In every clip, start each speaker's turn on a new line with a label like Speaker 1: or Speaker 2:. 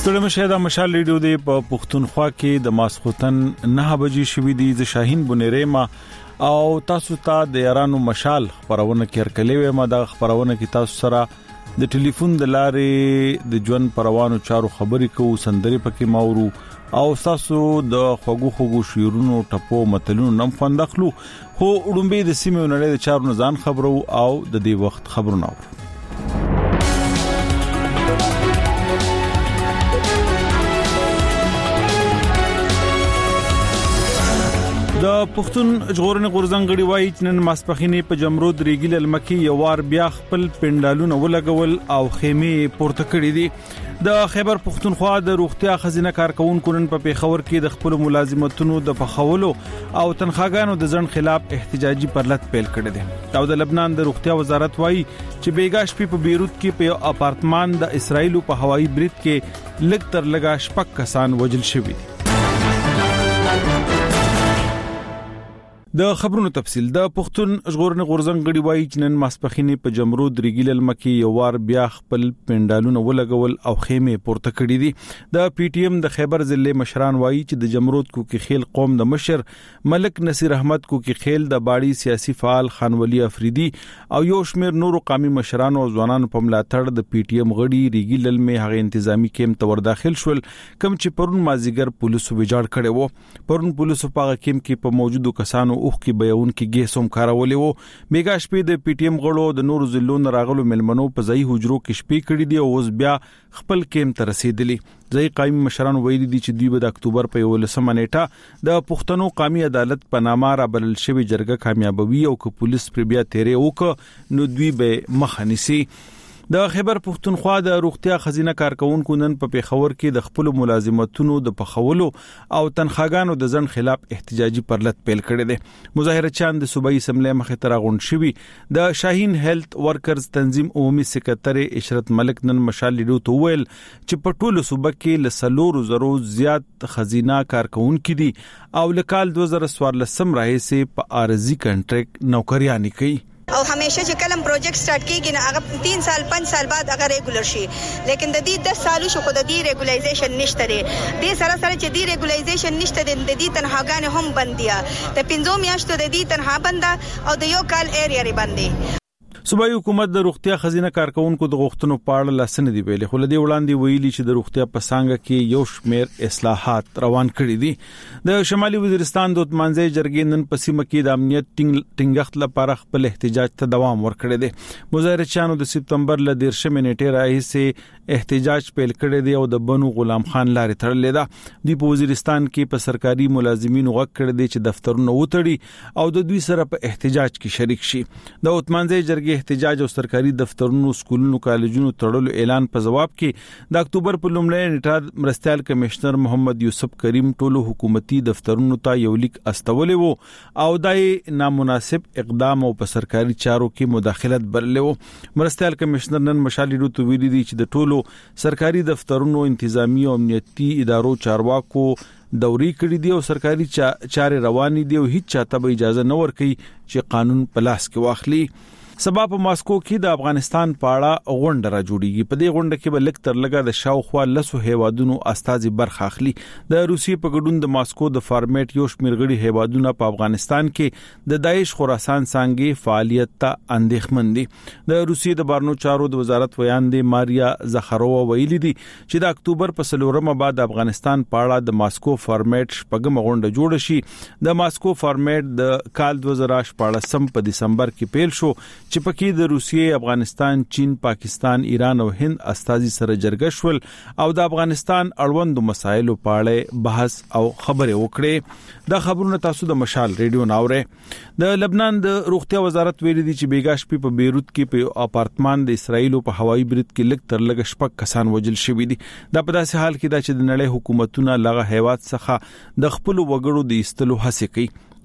Speaker 1: ستړي مشه د مشال ریډیو دی په پښتونخوا کې د ماسختن 9 بجې شوې دي ز شاهین بنيريما او تاسو ته د یارانو مشال خبرونه کړکلې ما د خبرونه کې تاسو سره د ټلیفون د لارې د ژوند پروانو چارو خبرې کوو سندري پکې ماورو او تاسو د خوګو شیرونو ټپو متلونو نم خوندخلو خو وډمبه د سیمه نړۍ د چارو ځان خبرو او د دې وخت خبرونه د پښتون ژغورنې غورځنګړي وایي چې نن ماسپخینې په جمرود ریګل المکی یو وار بیا خپل پندالونه ولګول او خیمه پورته کړې دي د خیبر پښتونخوا د روغتیا خزینه کارکونکو نن په پیښور کې د خپل ملازمتونو د پخولو او تنخواګانو د ځن خلاف احتجاجي پرلط پیل کړی دی او د لبنان د روغتیا وزارت وایي چې بیګا شپې په بیروت کې په اپارتمان د اسرایلو په هوایي برید کې لږ تر لږه شپږ کسان وژل شوي دي د خبرونو تفصيل د پښتون ژغورنې غورځنګړي وایي چې نن ماسپخینې په جمرود ریګل المکی یو وار بیا خپل پندالونه ولګول او خیمه پورته کړې دي د پی ټی ایم د خیبر ضلع مشران وایي چې د جمرود کوکي خیل قوم د مشر ملک نصیر احمد کوکي خیل د باړي سیاسي فعال خان ولی افریدي او یو شمیر نورو قومي مشران او ځوانانو په ملاتړ د پی ټی ایم غړي ریګل المه هغه انتظامی کیمپ ته ور داخل شول کوم چې پرون مازیګر پولیسو ویجاړ کړي وو پرون پولیسو په کیمپ کې په موجودو کسانو اوخ کې بیاون کې ګیسوم کارولې وو میګا شپې د پی ټی ایم غړو د نورو ضلعونو راغلو ملمنو په ځای حجرو کې شپې کړې دي او اوس بیا خپل کیمپ ته رسیدلی ځای قائم مشران ویلي دي چې دوی د اکتوبر په 11 نیټه د پښتنو قومي عدالت په نامه را بلل شوی جرګه کامیابوي او که پولیس پر بیا تیرې وک نو دوی به مخنیسي د خیبر پښتونخوا د روغتیا خزینه کارکونکو نن په پیښور کې د خپل ملازمتونو د پخولو او تنخواګانو د ځن خلاف احتجاجي پرلط پیل کړی دی مظاهره چاند د صوبایي سملې مخې ته راغونډ شوی د شاهین هیلث ورکرز تنظیم عمومي سکرټری اشرت ملک نن مشال لیدو ته ویل چې په ټولو صوبه کې ل 300 زیات خزینه کارکونکو دي او لکال 2014 راهیسه په عارضی کنټریکټ نوکریانی کوي
Speaker 2: او همیشه چې کلم پروجیکټ سٹارټ کیږي نه هغه 3 سال 5 سال بعد هغه ریګولر شي لیکن د دې 10 سالو شو خو د دې ریګولایزیشن نشته دی د سره چې دې ریګولایزیشن نشته دی د دې تنهاګان هم بندیا د 15 میاشتو د دې تنها بنده او د یو کال ایریا ری باندې
Speaker 1: صوبایي حکومت د روغتیا خزینه کارکونکو د غوښتنو په اړه لاسنه دی ویلي خو لدی وړاندې ویلي چې د روغتیا په څنګه کې یو شمیر اصلاحات روان کړي دي د شمالي وزیرستان د منځي جرګې نن په سیمه کې د امنیت ټینګښت لپاره خپل احتجاج ته دوام ورکړی دی مظاهره چانو د سپتمبر ل 13 نیټه راهیسه احتجاج پیل کړی دی او د بنو غلام خان لارې تړلې ده د وزیرستان کې په سرکاري ملازمینو غږ کړی دی چې دفترونه وټړي او د دوی سره په احتجاج کې شریک شي د منځي جرګې احتجاج او سرکاري دفترونو سکولونو کالجونو تړلو اعلان په جواب کې د اکتوبر په لومړۍ نیټه مرستيال کمشنر محمد یوسف کریم ټولو حکومتي دفترونو ته یو لیک استولې وو او دای نامناسب اقدام او په سرکاري چارو کې مداخلت بللې وو مرستيال کمشنر نن مشالې روته ویلي دي چې د ټولو سرکاري دفترونو انتظامی او امنیتي ادارو چارواکو دوري کړی دی او سرکاري چارې روانې دي او هیڅ چاته به اجازه نه ورکړي چې قانون په لاس کې واخلي سبا په ماسکو کې د افغانستان په اړه غونډه را جوړیږي په دې غونډه کې به لک تر لګا د شاوخوا لسو هیوادونو استازي برخه اخلي د روسیې په ګډون د ماسکو د فارمیټ یو شمیر غړي هیوادونو په افغانستان کې د داعش خراسان څنګه فعالیت ته اندېښمن دي د روسیې د بارنو چارو د وزارت ویاندې ماریا زخرووا ویلي دي چې د اکتوبر په 4 بعد افغانستان په اړه د ماسکو فارمیټ شپږم غونډه جوړ شي د ماسکو فارمیټ د کال 2014 په دسمبر کې پیل شو چې پکې د روسیې افغانستان چین پاکستان ایران او هند استازي سره جرګه شول او د افغانستان اړوند مسایلو په اړه بحث او خبرې وکړې د خبرونو تاسو د مشال ریډیو ناوره د لبنان د روغتیا وزارت ویلي دي چې بیګا شپې په بیروت کې په اپارتمان د اسرایلو په هوایي برید کې لږ تر لږه شپږ کسان وژل شوي دي دا په داسې حال کې دا چې د نړۍ حکومتونه لغه هیواد څخه د خپل وګړو د ایستلو هڅه کوي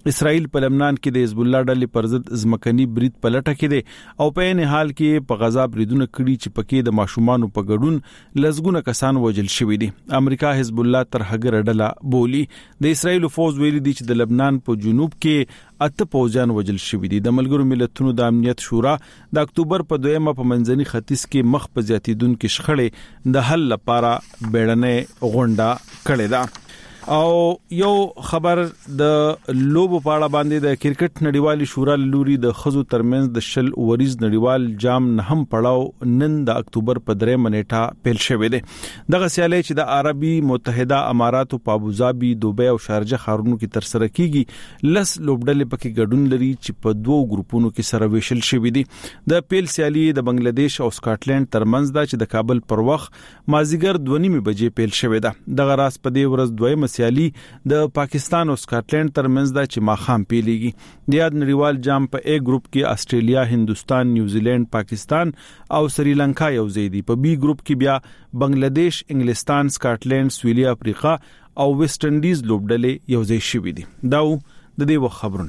Speaker 1: اسرائیل په لبنان کې د حزب الله ډلې پر ضد ځمکني برید په لټه کې دي او په عین حال کې په غزا بریدونه کړي چې پکې د ماشومانو په ګډون لزګونه کسان وژل شوي دي. امریکا حزب الله تر هغه ډله بولی. د اسرائیل فوز ویلي دي چې د لبنان په جنوب کې 8 پوځیان وژل شوي دي. د ملګرو ملتونو د امنیت شورا د اکتوبر په 2مه په منځني ختیځ کې مخ په زیاتیدونکو شخړې د حل لپاره بیړنۍ غونډه کړې ده. او یو خبر د لوبو په اړه باندې د کرکټ نړیوالې شورا لوري د خزو ترمنځ د شل اوریز نړیوال جام نهم پړاو نن د اکتوبر په 3 نیټه پیل شوې ده. دغه سیالي چې د عربي متحده اماراتو په ابوظبي، دوبۍ او شارجه ښارونو کې تر سره کیږي. لس لوبډلې پکې ګډون لري چې په 2 ګروپونو کې سره ویشل شوې دي. د پیل سیالي د بنگلاديش او سکاټلند ترمنځ ده چې د کابل پر وخت مازیګر 2:30 بجې پیل شوې ده. دغه راس په دې ورځ دویمه سیالي د پاکستان او سکاټلند ترمنځ د چې ماخام پیلېږي. د یاد نړیوال جام په A ګروپ کې استرالیا، هندستان، نیوزیلند، پاکستان او سریلانکا یو ځای دي. په B ګروپ کې بیا بنگلاديش، انګلستان، سکاټلند، سویلي افریقا او ویسټ انډیز لوبډلې یو ځای شوي دي. دا د دې وخت خبرونه.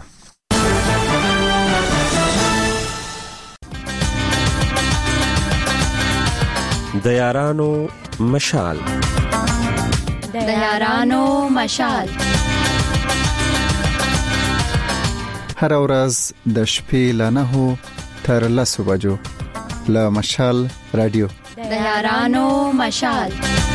Speaker 3: د یارانو مشال.
Speaker 4: د یارانو مشال
Speaker 5: هر ورځ د شپې ل 9 تر 10 بجو له مشال رادیو.
Speaker 4: د یارانو مشال.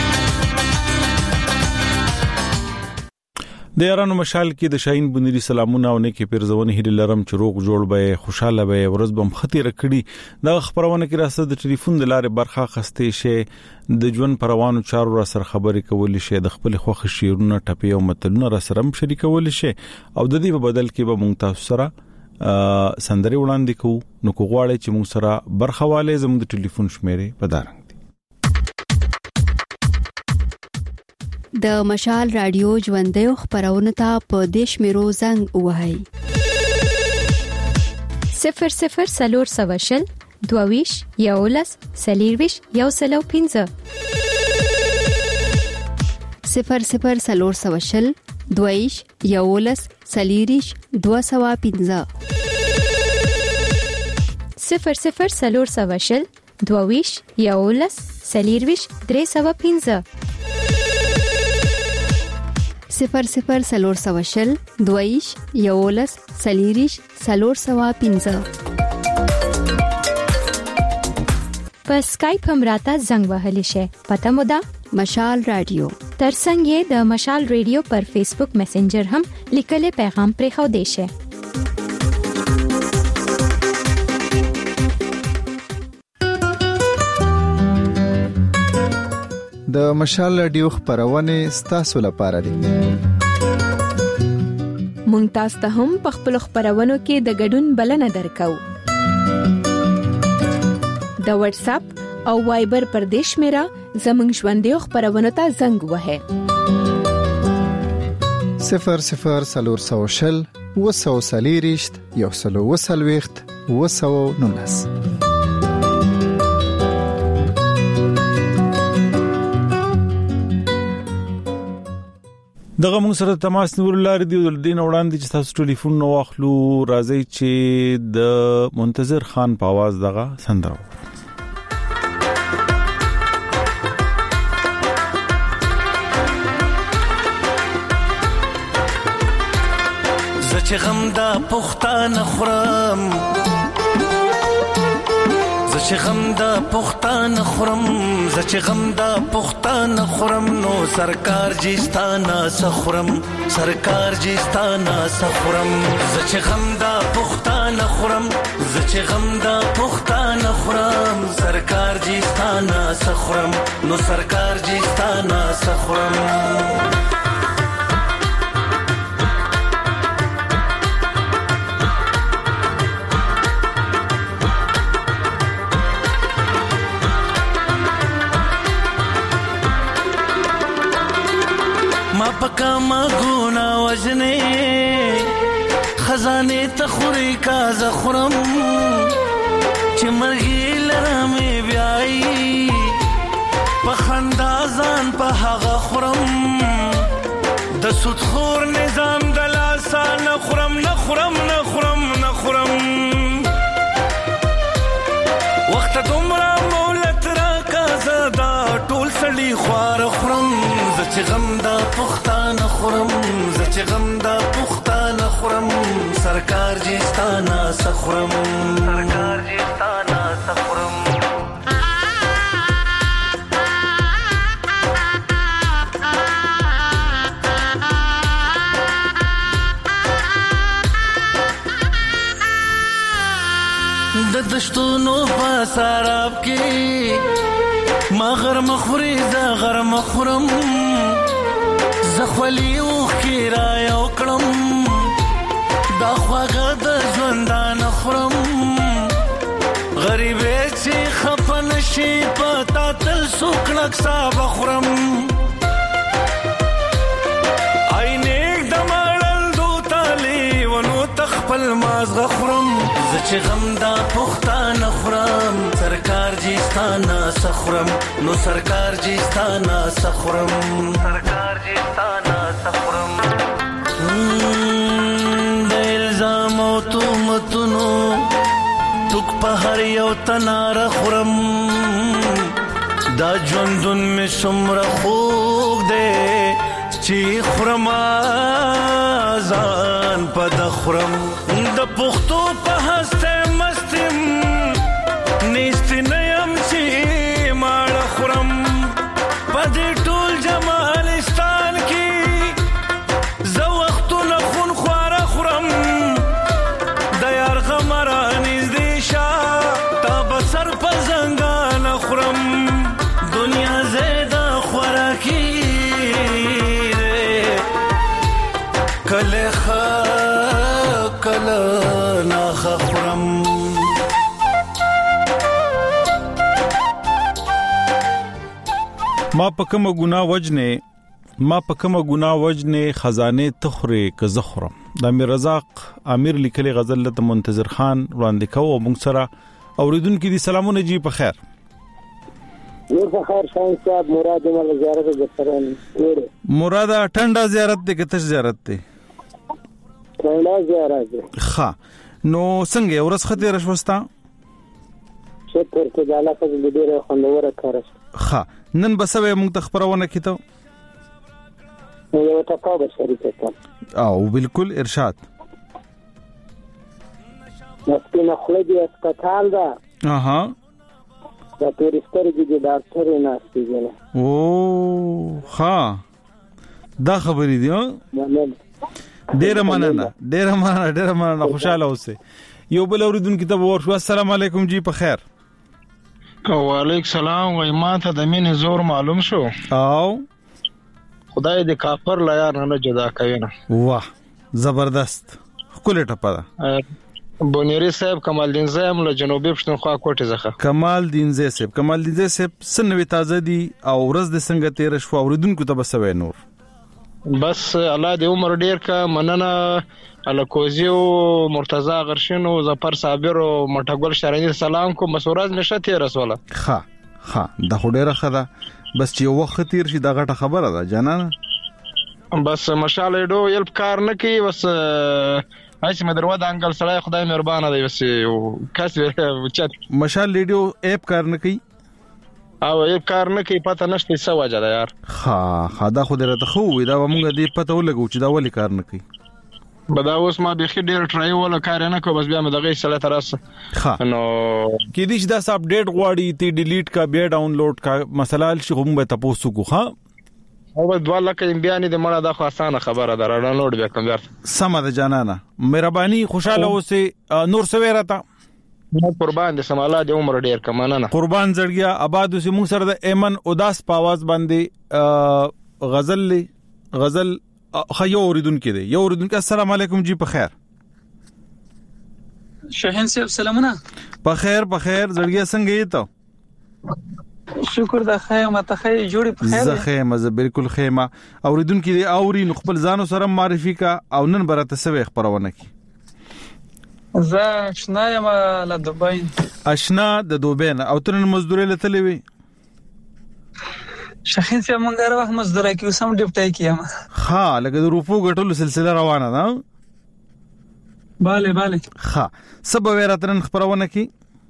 Speaker 1: د یارانو مشال کې د شاهین بنيري سلامونه او نیکی پیرزونه هیله لرم چې روغ جوړ به خوشاله به ورځ بم خطر کړي. د خبرونه کې راځي د ټلیفون د لارې برخه خسته شي د ژوند پروانو چارو را سره خبرې کول شي، د خپل خوخ شیرونه ټپي او متلونه را سره شریکول شي او د دې په بدل کې به مونږ تاسو سره سندري وړاندې کوو. نو کوغواړي چې مونږ سره برخواله زموږ د ټلیفون شمیره پدارنګ
Speaker 6: د مشال رادیو ژوندې خبرونه ته په دیش میرو زنګ وهاي
Speaker 7: 00 سلور سواشل دوویش یولس سلیرویش یوسلو پینزه
Speaker 6: 00 سلور سواشل دوویش یولس سلیریش 215
Speaker 7: 00 سلور سواشل دوویش یولس سلیرویش 315
Speaker 6: 00 سلور سواشل دویش یولس سلیریش 315
Speaker 7: په اسکایپ هم راته زنګ وهلی شي. پته مو ده
Speaker 6: مشال رادیو.
Speaker 7: ترڅنګ یې د مشال رادیو پر فیسبوک میسنجر هم لیکلي پیغام پرې خو دی شي.
Speaker 5: د مشال رادیو خبرونه ستاسو لپاره دي.
Speaker 8: مونږ تاسو ته هم په خپل خبرونو کې د ګډون بلنه درکو. د واتس اپ او وایبر پر دیش میرا زمنګ ژوندې خبرونه ته زنګ وهه
Speaker 5: 00 سلور سواشل وسو سلیریشت یوسلو وسلويخت وسو نونس.
Speaker 1: دغه موږ سره تماس نور لاري دی د دین وړاندې چې تاسو ټلیفون نو واخلو راځي چې د منتظر خان په आवाज دغه سندره
Speaker 9: زچ غم دا پختان خورم زچ غم دا پختان خورم زچ غم دا پختان خورم نو سرکار جیستانا سخورم سرکار جیستانا سخورم زچ غم دا پختان خورم زچ غم دا پختان خورم سرکار جیستانا سخورم نو سرکار جیستانا سخورم پکا ما گونا وجنے خزانے تخوری کا زخرم چمرگی لرمی بیائی پخندازان پا حغا خورم د سودخور نظام دلاسا نخورم نخورم نخورم نخورم وخت دومره مولت را کازدا ټول سړي خوار خورم زچ غم دا پختانه خورم زچ غم دا پختانه خورم سرکار جستانا سخورم سرکار جستانا سخورم د دشتونو په سراب کې مغر مخوري ز غر مخورم زخولي او خیرا یو کړم دا خواږه د ژوندان خورم غریب چې خپن شي پتا تل سوکړک صاحب خورم عینک د مړل دو تالي ونو تخپل ماز غخورم زچ غم دا پختانه خورم سرکار جستانا سخورم نو سرکار جستانا سخورم سرکار جستانا سخورم د الزام او تهمتونو توک په هر یو تنار خورم دا ژوندون می څومره خوږ دی چې خورم ځان په د خورم د پښتو په هسته مستم نیست نیم چې ماړه خورم په دې ټول جمالستان کې زه وختونه خون خواره خورم د یار غمره نږدې شه تا به سر په زنګانه خورم دنیا زیده خوراکي کله کله ناخ خورم
Speaker 1: ما په کومه ګناه وجنه خزانه تخره که زخرم د امیر رزاق امیر لیکلي غزل له منتظر خان وړاندې کوو موږ سره اوریدونکو دي سلامونه جی په خیر
Speaker 10: نور په خیر شان صاحب مراد مل زیارت د سران
Speaker 1: مراد ټنډا زیارت دی که تش زیارت دی
Speaker 10: ټنډا زیارت دی
Speaker 1: ښه نو څنګه ورځ خته رښوستا
Speaker 10: شکر ته د الله فضل ډیره خوندوره کار
Speaker 1: ښه نن بسوي موږ تخبرونه کیته
Speaker 10: یو ټاکا به شریکه
Speaker 1: او بالکل ارشاد
Speaker 10: مسکینه خلدی اسپیټال دا
Speaker 1: اها
Speaker 10: دا تورسترګي د ډاکټر نه استیګنه
Speaker 1: او ها دا خبرې دی ډېر مننه خوشاله اوسه یو بل اوریدونکو ته ورشو السلام علیکم جی په خیر
Speaker 11: وعلیکم السلام وای ما ته د مين زور معلوم شو
Speaker 1: او
Speaker 11: خدای دې کافر لا یار نه جدا کوي نه
Speaker 1: واه زبردست خپل ټپه
Speaker 11: بونيري صاحب کمال دین زایم له جنوبي پښتونخوا کوټه زخه
Speaker 1: کمال دین صاحب سنوي تازه دي او ورځ د څنګه تیر شو اوریدونکو ته بسوي نور
Speaker 11: بس الله دې عمر ډیر کا مننه الکوزیو مرتضی غرشنو ظفر صابر او مټګل شرانی سلام کو مسورات نشه تیر رسوله
Speaker 1: ها د خډيره خدا بس چې وخت تیر شي دا غټه خبره ده جنان
Speaker 11: بس مشال ډو یلپ کار نه کوي بس اسی مدروا د انګل سړی خدای مهربانه دی بس کاس چت
Speaker 1: مشال ریډیو اپ کار نه کوي
Speaker 11: او اپ کار نه کوي پته نشته څه وجه ده یار
Speaker 1: ها دا خو درته خو دا موږ دې پته ولګو چې دا ولې کار نه کوي
Speaker 11: بدا اوس ما به خې ډیر ټرای ولا کار نه کو بس بیا مې دغه سره ترسه
Speaker 1: نو کې دې دا اپډیټ غواړي تی ډیلیټ کا بیا ډاونلوډ کا مسله شي هم به تاسو کو ها
Speaker 11: او د والله کې بیان دې مړه د خو اسانه خبره ده ډاونلوډ بیا کوم ځای
Speaker 1: سم ده جانانا مهرباني خوشاله اوسه نور سویرا تا
Speaker 11: قربان دې سماله دې عمر ډیر کمانه نه
Speaker 1: قربان زړګیا آباد اوسه موږ سره د ایمن اداس پاواز باندې غزل خيو اوریدونکو دي یو اوریدونکو السلام علیکم جی په خیر
Speaker 12: شاهین صاحب سلامونه
Speaker 1: په خیر زړګیا څنګه یې ته
Speaker 12: شکر د خیمه ته خې جوړې په خیر
Speaker 1: زه خیمه زه بالکل خیمه اوریدونکو دي اوري نو خپل ځانو سره معرفي کا او نن برته سوي خبرونه کی
Speaker 12: زه آشنا یم له دوبۍ
Speaker 1: آشنا د دوبۍ او ترن مزدوري لته لوي
Speaker 12: شخین سي مونږ وخت مزدوري کې سم ډیپټای کیم.
Speaker 1: ها لکه د روپو ګټلو سلسله روانه ده.
Speaker 12: bale
Speaker 1: ها سبا وراتن خبرونه کی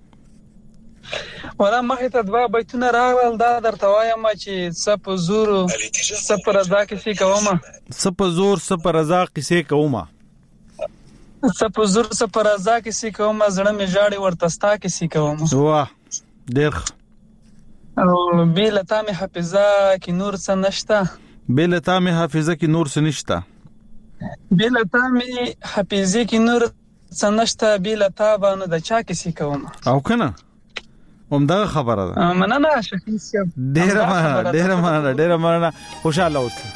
Speaker 12: ولا مخه ته دوا بیتونه راغل دا درته وایم چې سپ زور سپ رضا کسی کومه
Speaker 1: سپ زور سپ رضا کسی کومه
Speaker 12: سپ زور سپ رضا کسی کومه زړه می جاړي ورتستا کسی کومه
Speaker 1: واه ډیر
Speaker 12: او بیلتا می حافظه کی نور څه نشتا
Speaker 1: بیلتا می حافظه کی نور څه نشتا
Speaker 12: بیلتا می حافظه کی نور څه نشتا بیلتا باندې د چا کسی کومه
Speaker 1: او کنه همدا خبره ده
Speaker 12: مننه شخصي سیب
Speaker 1: ډیر مننه خوشاله اوسئ.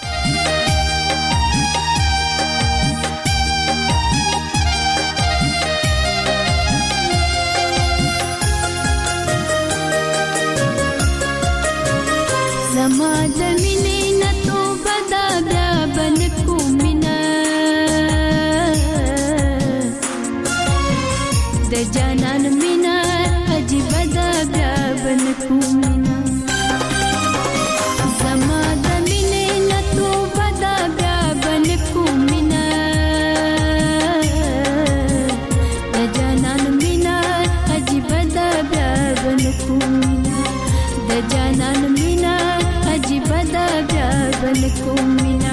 Speaker 13: زما د مینې نه توبه دا بیا بن کومینه د جانان مینا عجیب دا بیا بن کومینه زما د مینې نه توبه دا بیا بن کومینه د جانان مینا عجیب دا بیا بن کومینه د جانان مینا عجیب دا بیا بن کومینه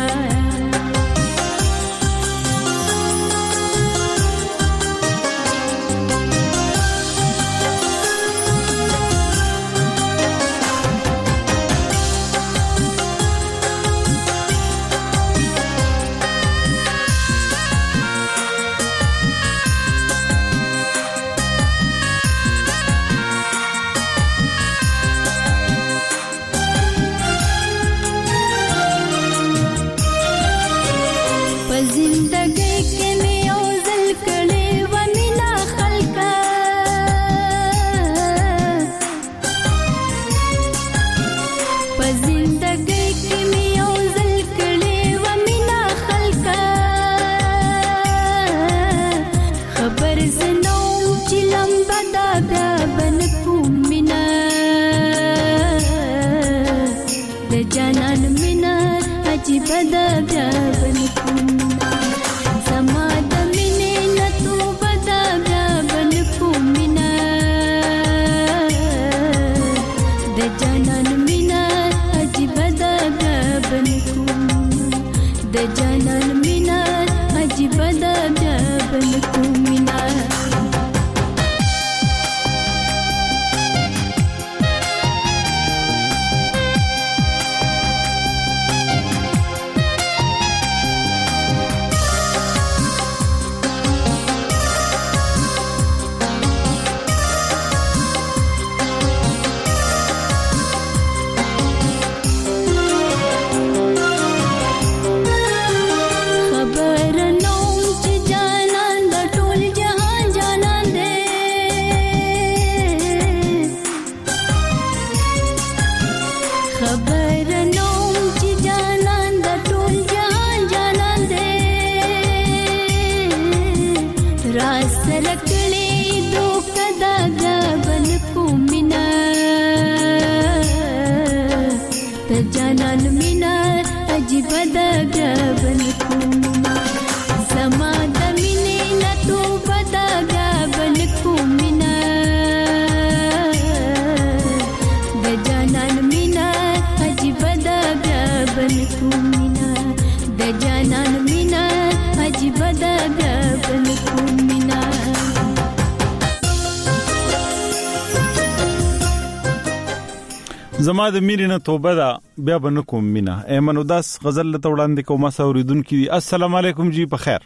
Speaker 1: زما د مینې نه توبه ده بیا به نه کوم مینه. ایمن وداس غزل ته وړاندې کومه سوریدونکو دي. السلام علیکم جی په خیر.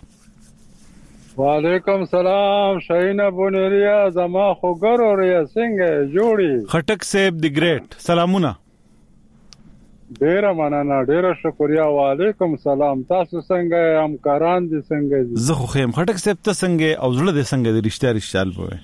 Speaker 14: وعلیکم سلام شاهین بونریا زما خوګر اوریا څنګه جوړي
Speaker 1: خټک صاحب دی ګریټ سلامونه.
Speaker 14: ډیر مننه ډیر شکریا. وعلیکم سلام تاسو څنګه همکاران دي څنګه دي؟
Speaker 1: زه خو خیم خټک صاحب ته څنګه او زړه دې څنګه دي رښتیا البوي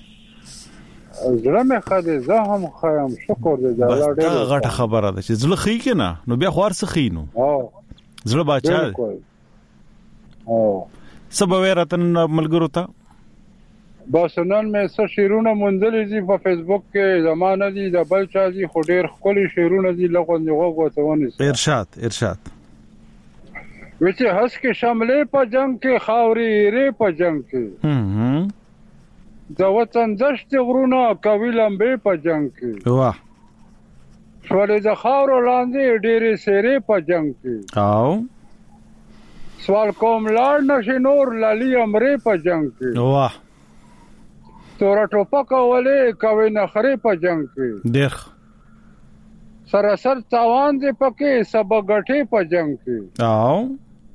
Speaker 14: زړه مې خاله زه هم خایم شکر دې الله ډېر
Speaker 1: غټه خبره ده چې زړه خې کنه نو بیا خوار څه خې نو زړه باچا او سبا وراتن ملګرو ته
Speaker 14: بس نن مې څه شعرونه مونږلې دي په فیسبوک کې زمانه دي د بل چا دي خو ډېر ښکلي شعرونه دي لکه غوغوتونی
Speaker 1: ارشاد
Speaker 14: وچه هس کې شاملې په جنگ کې خاوري ری په جنگ کې د وطن دشت غرونه کوي لمبې په جنگ کې
Speaker 1: واه
Speaker 14: شولې د خاورو لاندې ډېرې سیرې په جنگ کې
Speaker 1: او
Speaker 14: سوال کوم لاړ نشي نور لالي امرې په جنگ کې
Speaker 1: واه
Speaker 14: تورا ټوپک ولې کوي نخرې په جنگ کې
Speaker 1: ډېر
Speaker 14: سراسر تاوان دې پکې سبا غټې په جنگ کې
Speaker 1: او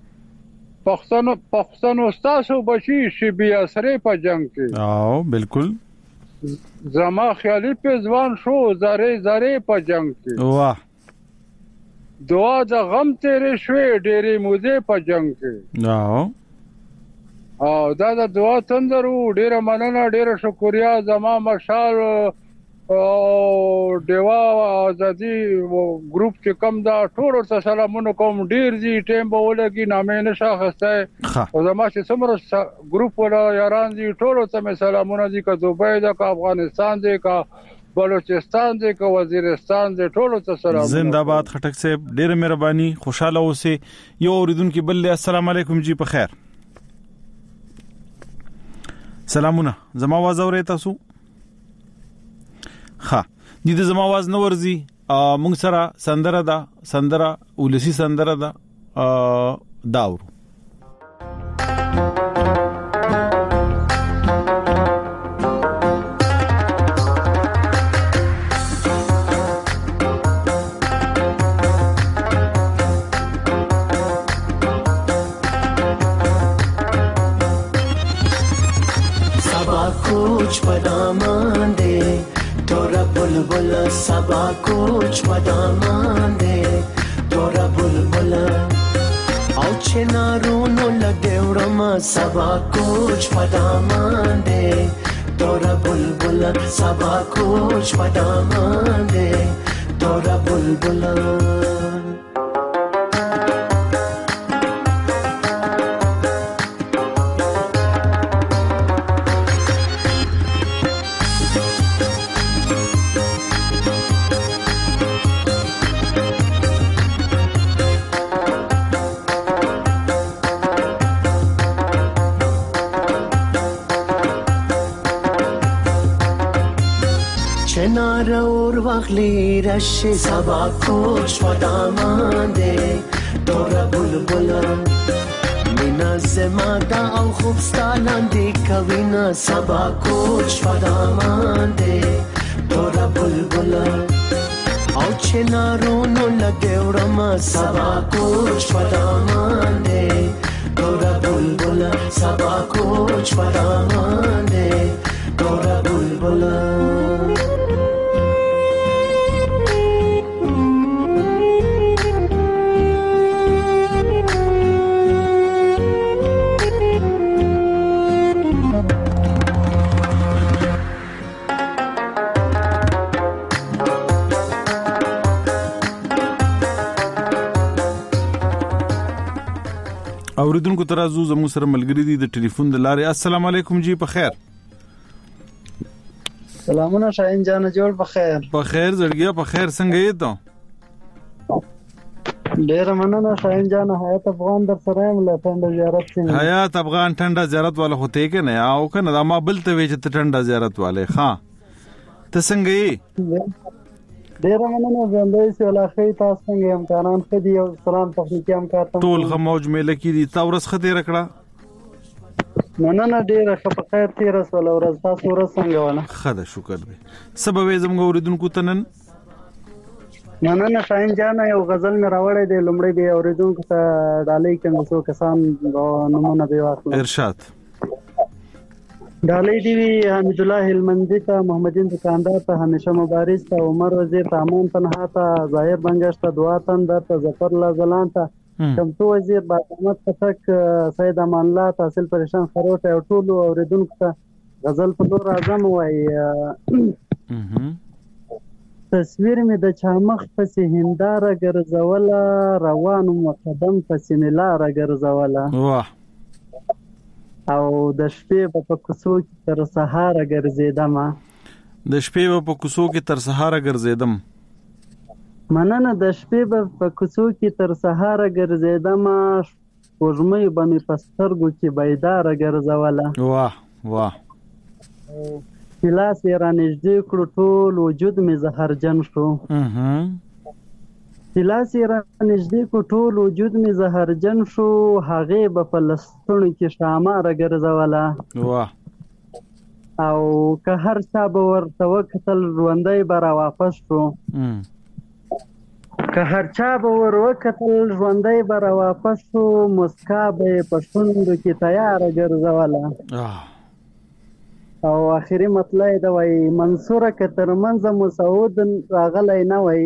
Speaker 14: پښتنو تاسو بچي شي بیا سره په جنگ کې
Speaker 1: او بالکل
Speaker 14: زما خیالي په ځوان شو زره په جنگ کې
Speaker 1: واه
Speaker 14: دعا د غم تیرې شوې ډېرې موزه په جنگ کې او دا د دعا تندرو ډېر مننه ډېر شکریا زما مشال او دیوا ازادي ګروپ چې کم دا ټول ورته سلامونه کوم ډیر زی ټیم به ولګي نامې نشه خسته او زما چې څومره ګروپ ولا یاران دي ټول ته سلامونه دي که دوبۍ ده که افغانستان دي که بلوچستان دي که وزیرستان دي ټول ته سلام
Speaker 1: زنده‌باد خټک صاحب ډیره مهرباني خوشاله اوسئ یو اوریدونکو بل السلام علیکم جی په خیر سلامونه زما आवाज اورئ تاسو ها دې د زما आवाज نو ورزي مونږ سره سندره ولسی سندره دا داورو
Speaker 15: सबा कुछ बदामान दे तोरा बुलबुल सबा कुछ बदामान दे तोरा बुलबुल او چنارونو لګوړم सबा कुछ बदामान दे तोरा बुलबुल सबा कुछ बदामान दे तोरा बुलबुल چنار اور وغلی رش सबा कुछ बदामान दे तोरा बुलबुल مینا زمادا او خوب ستالاندې کوي نه सबा कुछ बदाمان दे तोरा बुलबुل او چنارونو لګوړم सबा कुछ बदामान दे तोरा बुलबुल सबा कुछ बदामान दे तोरा बुलबुल
Speaker 1: اوریدونکو ترازو زمو سره ملګری دي د ټلیفون د لارې السلام علیکم جی په خیر
Speaker 16: سلامونه شاهین جان جوړ په خیر
Speaker 1: زړګیا په خیر څنګه یې ته
Speaker 16: ډیر مننه شاهین جان حیات افغان در سره مل ټنډه زیارت څنګه
Speaker 1: حیات افغان ټنډه زیارت والا هوته کې نه او کنه دا ما بل ته وی چې ټنډه زیارت والے ها ته څنګه یې
Speaker 16: ډیر مننه زندې سره خې تاسو څنګه امکانات خدي او سلام تخنیکی امکان
Speaker 1: ټول خموج مې لکی دي تاورس خته رکړه
Speaker 16: مننه ډیر په خیر تیر رسول او تاسو ورځ څنګه ونه
Speaker 1: خدا شکر دی سبب زموږ اوریدونکو تنن
Speaker 16: مننه شاهین جان یو غزل مې راوړی دی لومړی دی اوریدونکو ته ډالۍ کوم څو کسان نمونه به واخلو
Speaker 1: ارشاد
Speaker 16: ډالۍ دی حمید الله هلمندی ته محمدین دکاندار ته همیشه مبارز ته عمر وزیر ته امان تنها ته ظاهر بنگش ته دعا تندر ته ظفر الله زلان ته شمسو وزیر باحمد پتک سید امان الله تحصیل پریشان خروټ او ټول اوریدونکو ته غزل په لور اعظم وای تصویر می د چامخ پسې هنداره ګرځوله روان مقدم پسې ملاره ګرځوله
Speaker 1: واه
Speaker 16: او د شپې په کوڅو کې تر سهار ګرځیدم.
Speaker 1: د شپې په کوڅو کې تر سهار ګرځیدم.
Speaker 16: مننه. د شپې په کوڅو کې تر سهار ګرځیدم، وژمې به مې په سترګو کې بیداره ګرځوله.
Speaker 1: واه واه.
Speaker 16: چې لاس یې رانږدې کړو ټول وجود مې زهرجن شو. چې لاس یې رانږدې کړو ټول وجود مې زهرجن شو، هغې به په لستوڼو کې ښاماره ګرځوله.
Speaker 1: واه.
Speaker 16: او که هر چا به ورته وکتل ژوندی به راواپس شو. که هر چا به ور وکتل ژوندی به راواپس شو، مسکا به یې په شونډو کې تیاره ګرځوله. او آخري مطلع دا وایي منصوره که تر منځه مسعود راغلی نه وای،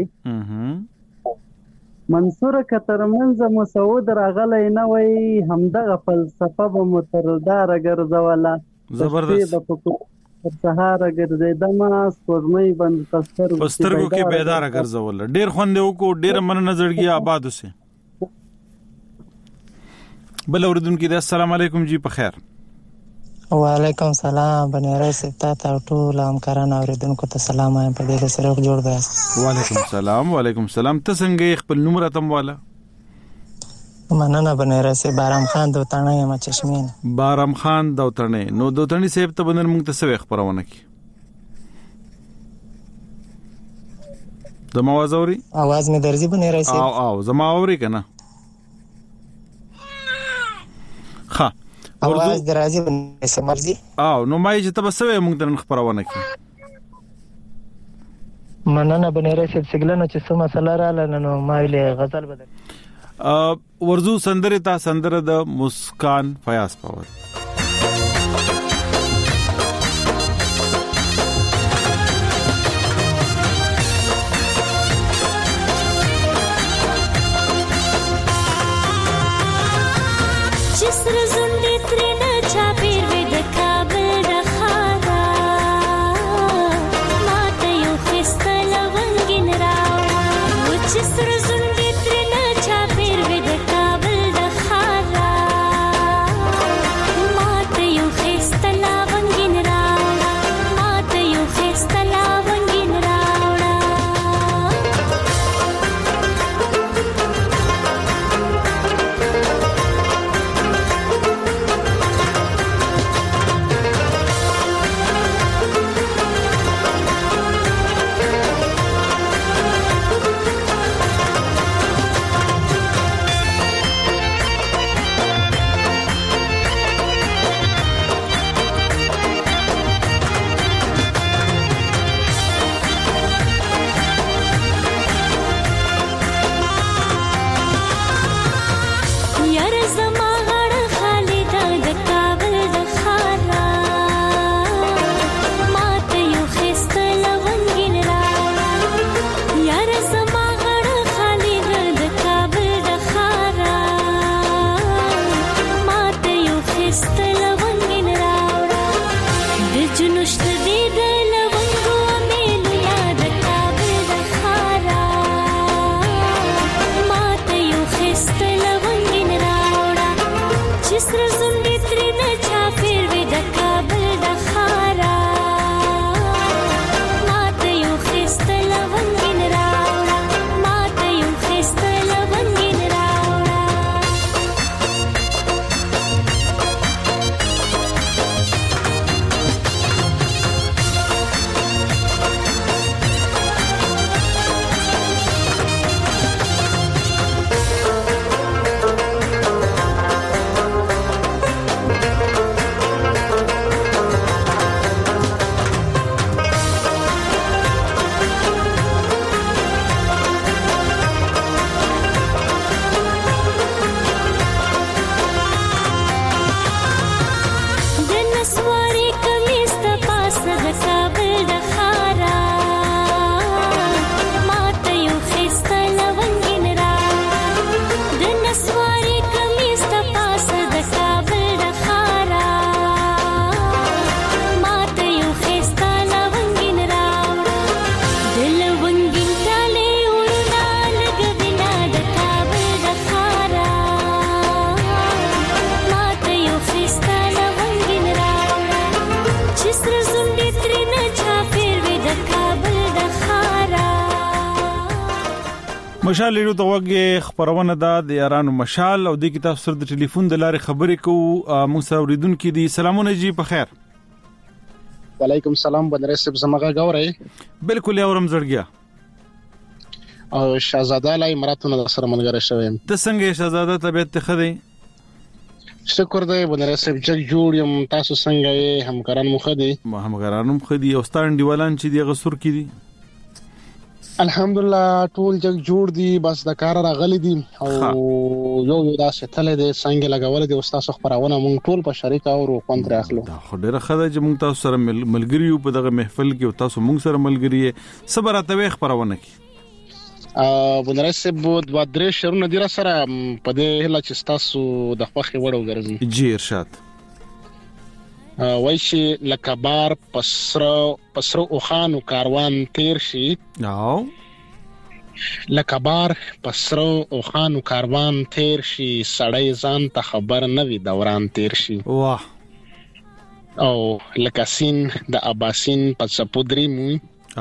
Speaker 16: منصوره که تر منځه مسعود راغلی نه وای، همدغه فلسفه به مو تر داره ګرځوله.
Speaker 1: زبردست.
Speaker 16: تر سهاره ګرځېدم، سپوږمۍ به په
Speaker 1: سترګو کې بیداره ګرځوله. ډېر خوند یې وکړو. ډېره مننه زړګي آباد اوسې. بل اورېدونکي دی. السلام علیکم جی. په خیر.
Speaker 17: وعلیکم سلام. بنیرای صاحب ته ټول همکارانو اوریدونکو ته سلام وایم. په دې سره جوړ بیاست.
Speaker 1: وعلیکم سلام. وعلیکم سلام. ته څنګه خپل نوم راته والا؟
Speaker 17: مننه بنیرای صاحب. بارام خان دوتانه یم چشمین.
Speaker 1: بارام خان دوتانه. نو دوتانی صاحب ته بنن موږ ته څه خبرونه کی؟ زما आवाज اوري؟
Speaker 17: आवाज مې درځي بنیرای صاحب؟
Speaker 1: او زما اوري کنه؟ ها
Speaker 17: आवाज درازي بنیرای صاحب مرزي؟
Speaker 1: نو ما یې ته بسوي موږ ته خبرونه کی.
Speaker 17: مننه بنیرای صاحب. سګلنه چې څه مسله رااله نو ما ویلې غزل بدل
Speaker 1: ورزو سندره تا سندره د مسکان فیاض پاور.
Speaker 13: جسر زنده ترنا چاپیر وید کابل د خارا ماته یو خسته لونګین راو. جسر زنده ترنا چاپیر وید کابل د خارا ماته یو خسته لونګین راو. ماته یو خسته لونګین راو.
Speaker 1: مشال ریډیو ته وګورئ خبرونه د یارانو مشال او د کتاب سره د ټلیفون د لارې خبرې کوو. موږ سره اوریدونکو دي. سلامونه جی په خیر.
Speaker 18: وعلیکم السلام بندر صاحب زمغه غوړی.
Speaker 1: بالکل اورم زړګیا.
Speaker 18: او شاهزاده لای مراتونه سره ملګری شوم.
Speaker 1: ته څنګه شاهزاده طبيعت ته خدي؟
Speaker 18: شکر دی بندر صاحب چې جوړ یم. تاسو څنګه یې؟ همکاران مو خدي؟
Speaker 1: ما همکاران مو خدي. او ستان دیوالان چې دی غسر کی دي؟
Speaker 18: الحمدلله ټول جګ جوړ دي. بس د کار راغلي دي او یو داسې تل دي څنګه لګول دي. استاد خبرونه مونږ ټول په شریک او روان تر اخلو.
Speaker 1: دا خو ډیره خدای چې مونږ تاسو سره ملګری یو په دغه محفل کې او تاسو مونږ سره ملګری یې. صبر اتوي خبرونه کی
Speaker 18: بندر صاحب د درې شهرونو دی را سره په دې هله چې تاسو د خوخي وړو ګرځي.
Speaker 1: جی ارشاد.
Speaker 18: وای شي لکبار پسرو او خانو کاروان تیر شي. لکبار پسرو او خانو کاروان تیر شي. سړی ځان ته خبر نه وي دوران تیر شي.
Speaker 1: واه.
Speaker 18: او لکسین د اباسین په چپو درېمي.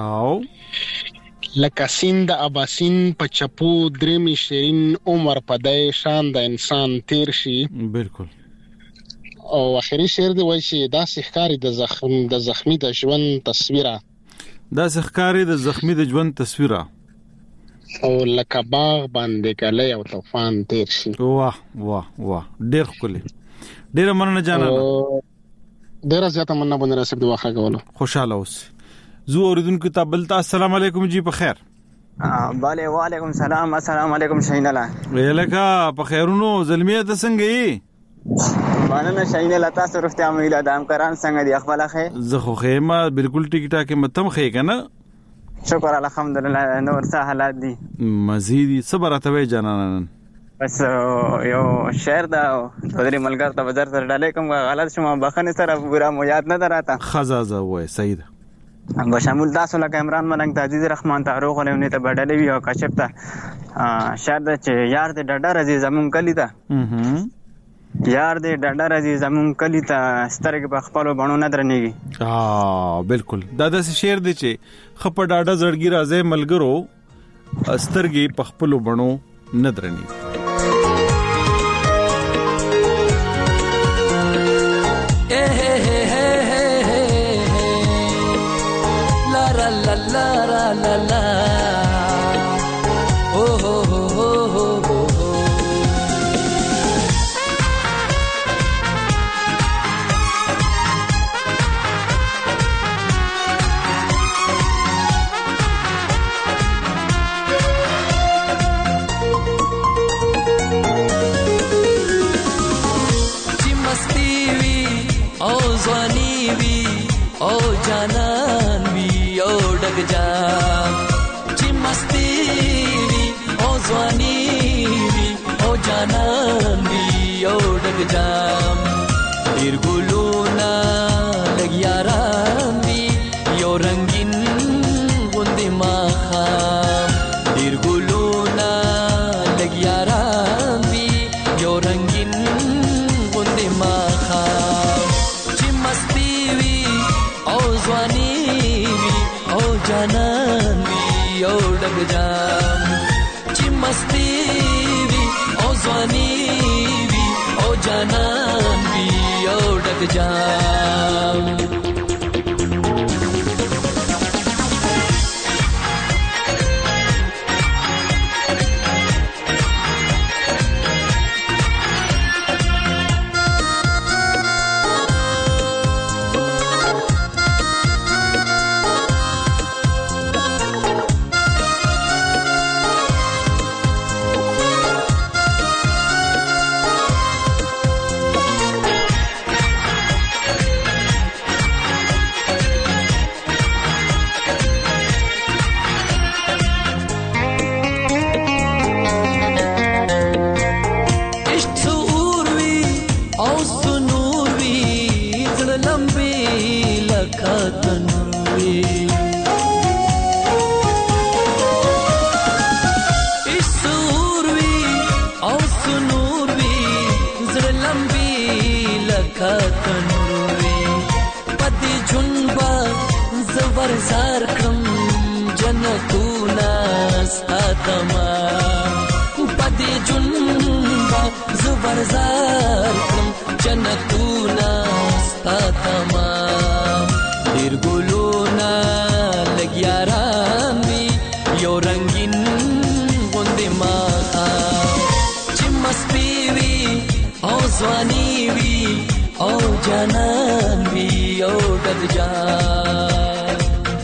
Speaker 18: لکسین د اباسین په چپو درېمي شیرین عمر پدای شان د انسان تیر شي.
Speaker 1: بالکل.
Speaker 18: او اخري شعر دی وای شي دا سحکاری د زخمی د ژوند تصویره.
Speaker 1: دا سحکاری د زخمی د ژوند تصویره.
Speaker 18: او لکه باغ باندې کله او طوفان تیر شي.
Speaker 1: واه واه واه ډیر خولي. ډیر مننه جانانه.
Speaker 18: ډیر زیاته مننه باندې رسېب د واخه کولو.
Speaker 1: خوشاله اوس. زو اوریدونکو ته بلتا السلام علیکم جی په خیر.
Speaker 19: bale وعلیکم السلام. السلام علیکم شینلا.
Speaker 1: ویلکا په خیرونو زلمیه ته څنګه یې؟
Speaker 19: مننه شینلا. تاسو روغتیا مې له دامکران څنګه دی خپل خې؟
Speaker 1: زه خو خېما بالکل ټیک ټاک متم خې کنه.
Speaker 19: شکر الحمدلله. نور څه حالات دي؟
Speaker 1: مزيدي صبر اتوي جانانن.
Speaker 19: بس یو شعر دا بدري ملګر ته بازار سره ډالې کوم غلط شوم بخنه سره پورا مو یاد نه دراته.
Speaker 1: خزازه وای سید.
Speaker 19: بشامل تاسو لکه عمران ملنګ عزیز رحمان تعرق ولونه ته بدلې وی او کشپ ته شعر د چې یار دې ډډه رزي زمون کلی ته. یار دې ډډه رزي زمون کلی ته سترګې په خپل بڼو نه درنيږي.
Speaker 1: بالکل دا د شعر دی چې خپ ډاډه زړګي راځي ملګرو سترګې په خپل بڼو نه درنيږي.
Speaker 20: la la la la oh ho ho ho ho ho ji masti vi oh zwani vi oh janan vi डग जा जी मस्ती वी ओ ज़वानी वी ओ जानान वी ओ डग जा इरगुलूना लग यारान वी यो रंगीन गुंदी माखा इरगुलूना लग यारान वी यो रंगीन गुंदी माखा जी मस्ती वी ओ ज़वानी जानान वी ओ डग जाम जी मस्ती वी ओ ज़वानी वी ओ जानान वी ओ डग जाम ساتما پدې جنبا زبرزار کړم جنتونه ساتما ډېر ګلونه لګیاران وي یو رنگین غوندې ماښام چې مستي وي او ځواني وي او جانان وي او ډک جان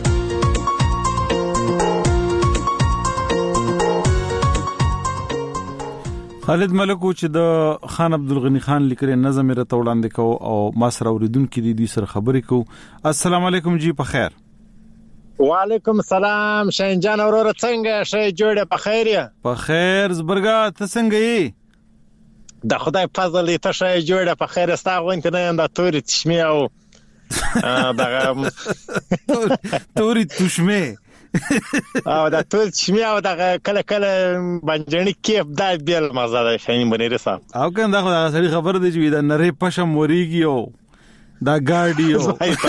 Speaker 1: خالد ملکو چې د خان عبدالغنی خان لیکلي نظم را توړاندې کو او ما سره اوریدونکو دي سره خبرې کو. السلام علیکم جی په خیر.
Speaker 21: وعلیکم السلام شاهین جان اورور څنګه شې جوړه په خیر یا
Speaker 1: په خیر زبرګا ته څنګه یې
Speaker 21: د خدای فضل ته شې جوړه په خیر استاغون ته نه د توري تشمه او دغه
Speaker 1: توري تشمه
Speaker 21: او دا ټول چمیا او دا کله کله بنجنی کیف دا بیل مزه ده شاهین بنيري صاحب
Speaker 1: او کنه دا سړي خبر دی چې دا نری پشم وريږي او دا ګاډیو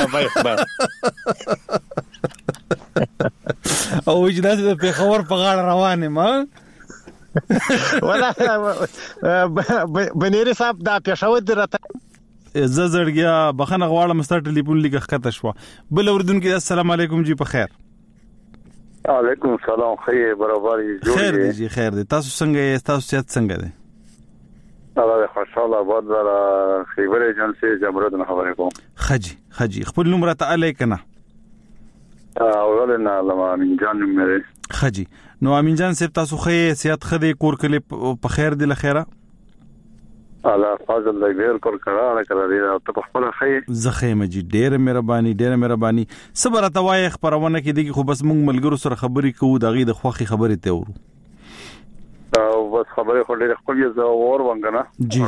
Speaker 1: او چې دا په خبر په غاړه روانه ما
Speaker 21: ولا بنيري صاحب دا پېښور درته
Speaker 1: زړګیا بخنه غواړم ستاسو ټلیفون لیکه ښکته شو بل اوردونکو السلام علیکم جی په خیر.
Speaker 22: علیکم السلام خیر برابر جوړ
Speaker 1: خیر دی جی خیر دی تاسو څنګه یې تاسو صحت څنګه دی
Speaker 22: الله خوشاله آباد را خیبر ایجنسی جمهوریت خبرې کوم
Speaker 1: خجی خپل نوم راته الی کنه
Speaker 22: اولنا علامه امین جان مې
Speaker 1: خجی نو امین جان صاحب تاسو خیر صحت خدي کور کلی په خیر دی لخيره
Speaker 22: الله فضل الله ډیر کول کړه دی ته په خپل خیر
Speaker 1: زخیمه جی ډیر مهرباني صبر ته وای خبرونه کې دي خو بس مونږ ملګرو سره خبرې کوو دغه د خوخي خبرې ته ورو
Speaker 22: او بس خبرې خو ډیر خپل یو اور وانګنه
Speaker 1: جی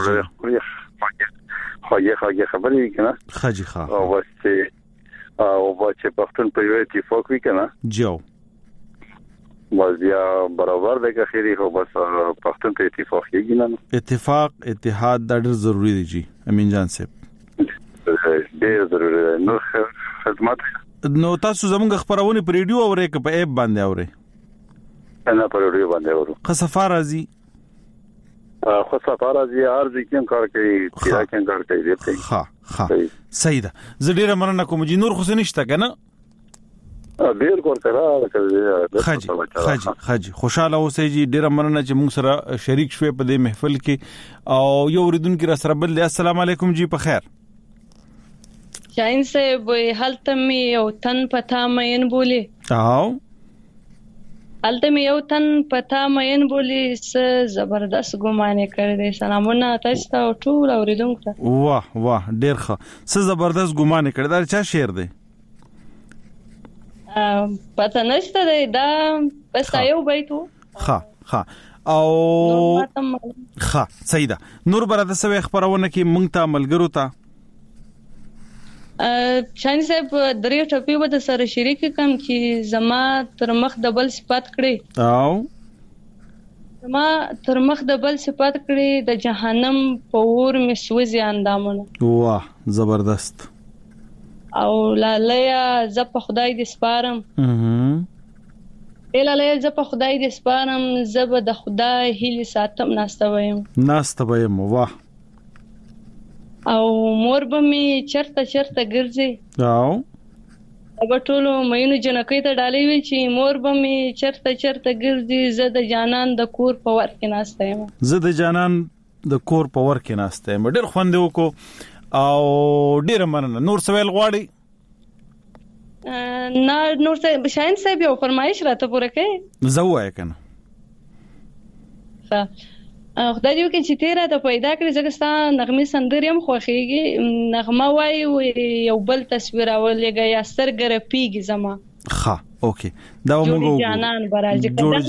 Speaker 22: خو خبرې کنه
Speaker 1: خجی ښه
Speaker 22: او بس پښتون په یو اتفاق وکنه
Speaker 1: جو
Speaker 22: بس بیا برابر د خیری خو بس پښتون ته اتفاق یې نه
Speaker 1: اتفاق اتحاد دا ډېر ضروری دی جی امین جان صاحب
Speaker 22: ډېر ضروری دی نو خدمت
Speaker 1: نو تاسو زموږ خبرونه په ریډیو اورئ که په ایپ باندې اورئ
Speaker 22: نه په ریډیو باندې اورو
Speaker 1: خصفار ازي
Speaker 22: ارزي کوم کار کوي چې کوم کار کوي دې
Speaker 1: ها صحیح ده زه ډیره مننه کوم چې نور خو نشته کنه
Speaker 22: ډیر کور کړه
Speaker 1: خاجي خوشاله اوسئ جی ډیره مننه چې موږ سره شریک شوي په دې محفل کې او یو اوریدونکو را سره بل السلام علیکم جی په خیر
Speaker 23: شاهین صاحب هلته می یو تن پتا مین بولی یو تن پتا مین بولی س زبردست ګمانه کړی دی سلامونه تاسو ته ټول اوریدونکو ته
Speaker 1: واه ډیر ښه س زبردست ګمانه کړی دا چا شعر دی
Speaker 23: پته نشته دی دا بس یو بیتو
Speaker 1: ښه او ښه صحیح ده نور برته سوي خبرونه کې مونږ ته ملګرو ته
Speaker 23: شاهین صاحب درې ټپی به سره شریک کم چې زما تر مخ د بل صفات کړي د جهنم په اور می سوځي اندامونه
Speaker 1: واه زبردست
Speaker 23: او لالیا ز په خدای دې سپارم لالیا ز په خدای دې سپارم زب د خدای هیله ساتم ناستویم
Speaker 1: واه
Speaker 23: او مور به می چرته ګرځي
Speaker 1: او
Speaker 23: ټولو مینو جنکې ته ډالې وی چې مور به می چرته ګرځي زه د جانان د کور په ور کې ناستم
Speaker 1: ډېر خوند وکړو او ډېر مننه نور سوال غواړي
Speaker 23: نه نور شاهین صاحب یو فرمایش راته پوره کړئ
Speaker 1: زه وایم کنه
Speaker 23: خدای دې وکړي چې تیرا ته پیدا کړی ځکه ستا نغمې سندرې هم خوښیږي نغمه وایي یو بل تصویر اولېږه یا سترګه رپیږي زما
Speaker 1: ښه اوکې دا موږ
Speaker 23: جوړ جانان برازي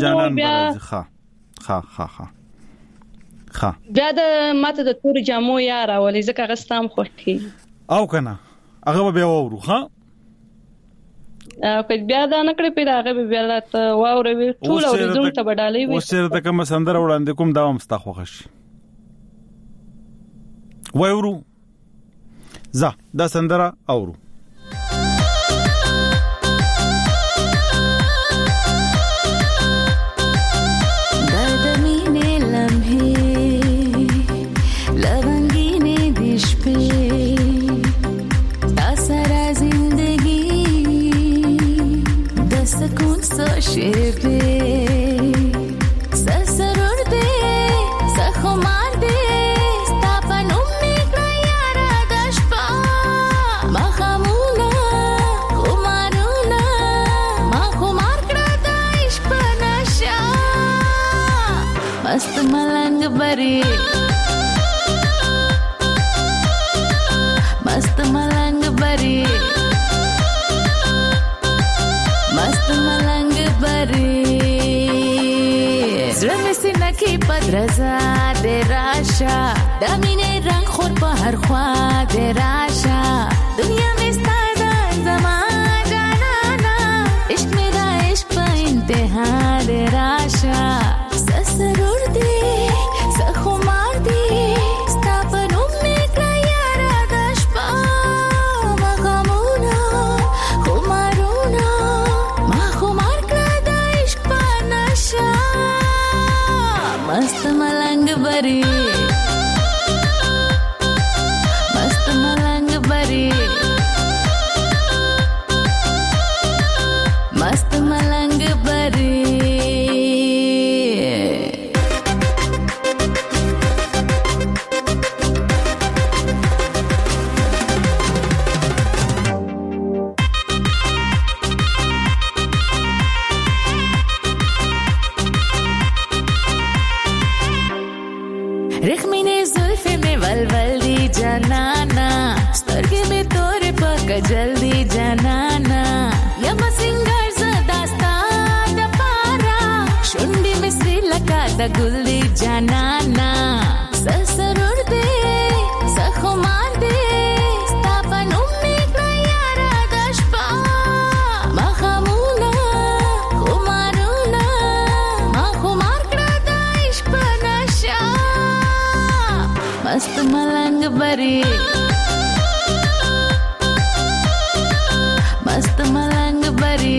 Speaker 1: ښه
Speaker 23: بیا د ماته د تور جامو یار اولې ځکه غستام خوښیږي
Speaker 1: او کنه هغه بیا وورو ښه
Speaker 23: که بیا دا نکړې پیدا هغه بیا راته واوروي ټول اوریدونکو ته بدالې وي
Speaker 1: اوس چېرته کوم سندره وړاندې کوم دا هم ستا خوښه شي واورو زه دا سندره اورو
Speaker 2: شیبه سسرور دې سخمار دې ستا په نوم میکړه یاره د شپه مخامونه خمارونه ما خمار کړه د عشق په نشه مست ملنګ بری مست ملنګ بری مست ملنګ بری زړه مې سینه کې پدرزا دې راشه د مینې رنگ خور په هر خوا دې راشه دنیا مې ستا ده زما جانانا عشق مې دا عشق په انتها دې راشه سسرور دې سخمار دې ستا په نوم مې کړه یاره د شپه مغمونه خمارونه ما خمار کړه د عشق په نشه مست ملنګ بری مست ملنګ بری مست ملنګ بری رخمینه زلفه می ولول دی جانانا سترګې می تورې پک جلدی جانانا یم سنگار زداستا د پارا شونډې می سری لکا د ګل دی جانانا سسرور دې سخمار دې ستا په نوم می کړه یاره د شپه مخامونه خمارونه ما خمار کړه د عشق په نشه مست ملنګ بری مست ملنګ بری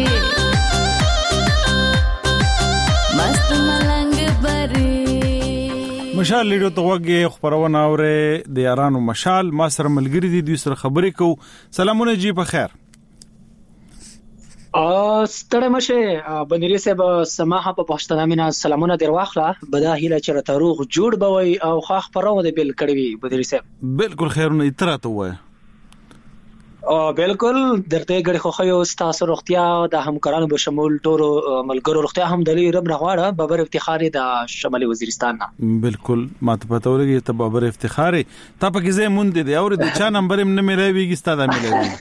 Speaker 2: مست ملنګ بری
Speaker 1: مشال لیډو ته وګه خبرونه اوره د یارانو مشال ما سره ملګری دي دوی سره خبرې کو سلامونه جی په خیر
Speaker 3: ستړی مشه بنيري صاحب سماحه په پښتنه مینا سلامونه درواخله بدا هیله چې تاروغ جوړ بوي او خاخ پرو د بل کړوي بنيري صاحب
Speaker 1: بالکل خیرونه اتراته وای
Speaker 3: بالکل درته غړي خو خو تاسو روغتیا د همکارانو به شمول ټورو ملګرو روغتیا هم د رب نغواړه بابر افتخاري د شمالي وزیرستان نه
Speaker 1: بالکل ماته پته ولګي ته بابر افتخاري تا په کې زه مونږ دي او د چا نمبر هم نه ملایويږي ستاده ملایوي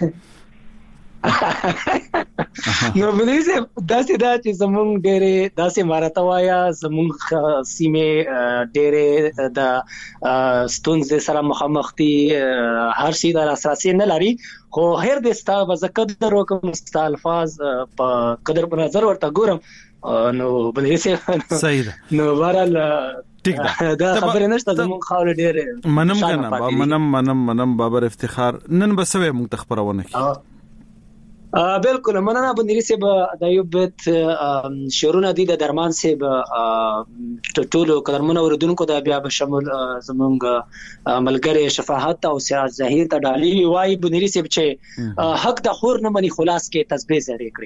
Speaker 3: نو بنيري صاحب داسې دا چې زمونږ ډېرې داسې مارته وایا زمونږ سیمه ډېرې د ستونزې سره مخامخ دي هر شي د اساسي نه لري خو هر د ستا وزقدر وکم ستا الفاظ په قدر په نظر ورته ګورم نو بنيري صاحب
Speaker 1: صحیح ده
Speaker 3: نو بهرحال ټیک ده دا خبره نشته زمونږ خاور ډېرې
Speaker 1: منم کنه منم بابر افتخار نن بسوي مونږ تخبرونه کی
Speaker 3: بالکل مننه بنيري صاحب د یو بیت شعرونه دي د درمان صاحب ټولو کلمونه اوردونکو د بیا به شمول زمونږ ملګری شفاعت او سراج ظهیر ته ډالي وای بنيري صاحب چې حق د خور نه مني خلاص کې تسبیح زړې کړې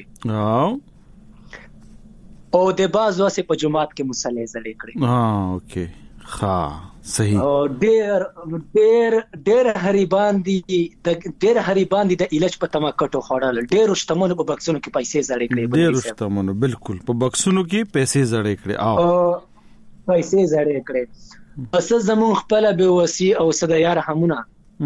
Speaker 3: او د باز واسه په جمعات کې مصلی زړې کړې
Speaker 1: اوکې ها صحیح
Speaker 3: ډېر هریبان دي د الچ په تماکټو خړل ډېر شتمنو په بکسونو کې پیسې زړې کړې
Speaker 1: ډېر شتمنو بالکل په بکسونو کې پیسې زړې کړې او
Speaker 3: پیسې زړې کړې پس زمون خپل به وسی او صدا یار همونه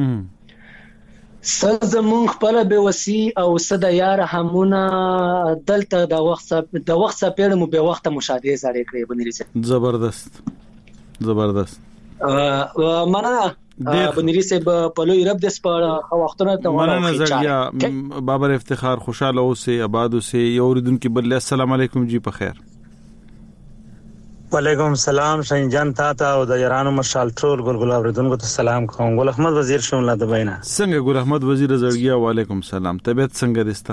Speaker 3: زمون خپل به وسی او صدا یار همونه دلته د وخت سپېړ مو به وخت مشاهده زړې کړې بنيري صاحب
Speaker 1: زبردست
Speaker 3: مننه بنيري صاحب په لوی رب د سپاره وختونه ته
Speaker 1: مننه زړیا بابر افتخار خوشاله اوسه آباد اوسه یو ردون کې بل السلام علیکم جی په خیر
Speaker 21: وعلیکم السلام شاین جان تا او د یارانو مشال ټول ګل اوریدونکو ته سلام کوم ګل احمد وزیر شمله د بینه
Speaker 1: څنګه ګل احمد وزیر زړیا وعلیکم السلام طبيعت څنګه دستا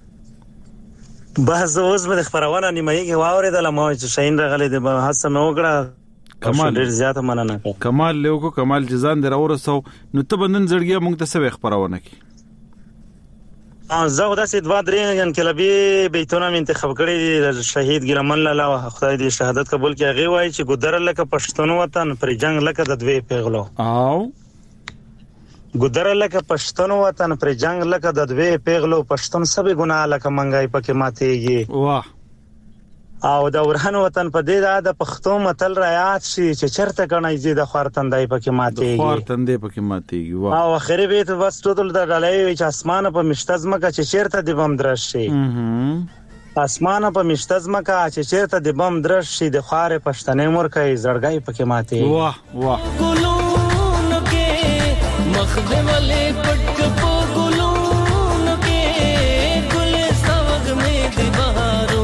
Speaker 21: بس اوس به خبرونه نیمه کې واوریدل مو چې شاین رغلې د حسن وګړه
Speaker 1: کمال
Speaker 21: ډیر زیاته مننه
Speaker 1: کمال له کو کمال جزان در اورسو نو ته بندن زړګیا مونږ ته څه خبرونه کی
Speaker 4: زه داسې 2-3 انقلابي بیتونه منتخب کړي دي شهید ګیلمن لالا خدای دې شهادت قبول کړي. هغه وایي چې ګودر لکه پښتون وطن پر جنگ لکه د دوی پیغلو
Speaker 1: او
Speaker 4: ګودر لکه پښتون وطن پر جنگ لکه د دوی پیغلو پښتون سبي ګناه لکه منګای پکې ماتيږي.
Speaker 1: واه
Speaker 4: او د ورهن وطن په دې د پښتو متل را یاد شي چې چرته کنای زی د خورتندای پکې ماتيږي
Speaker 1: خورتندې پکې ماتيږي. واه
Speaker 4: او اخري بیت بس ټول د ډالۍ چې اسمانه په مشتزمه کا چې چرته د بم درش شي اسمانه په مشتزمه کا چې چرته د بم درش شي د خارې پښتنې مورکې زړګای پکې ماتيږي.
Speaker 1: واه واه
Speaker 20: ګلونو کې مخدې ولې پټ په ګلونو کې ګل سوګ مې دی بهارو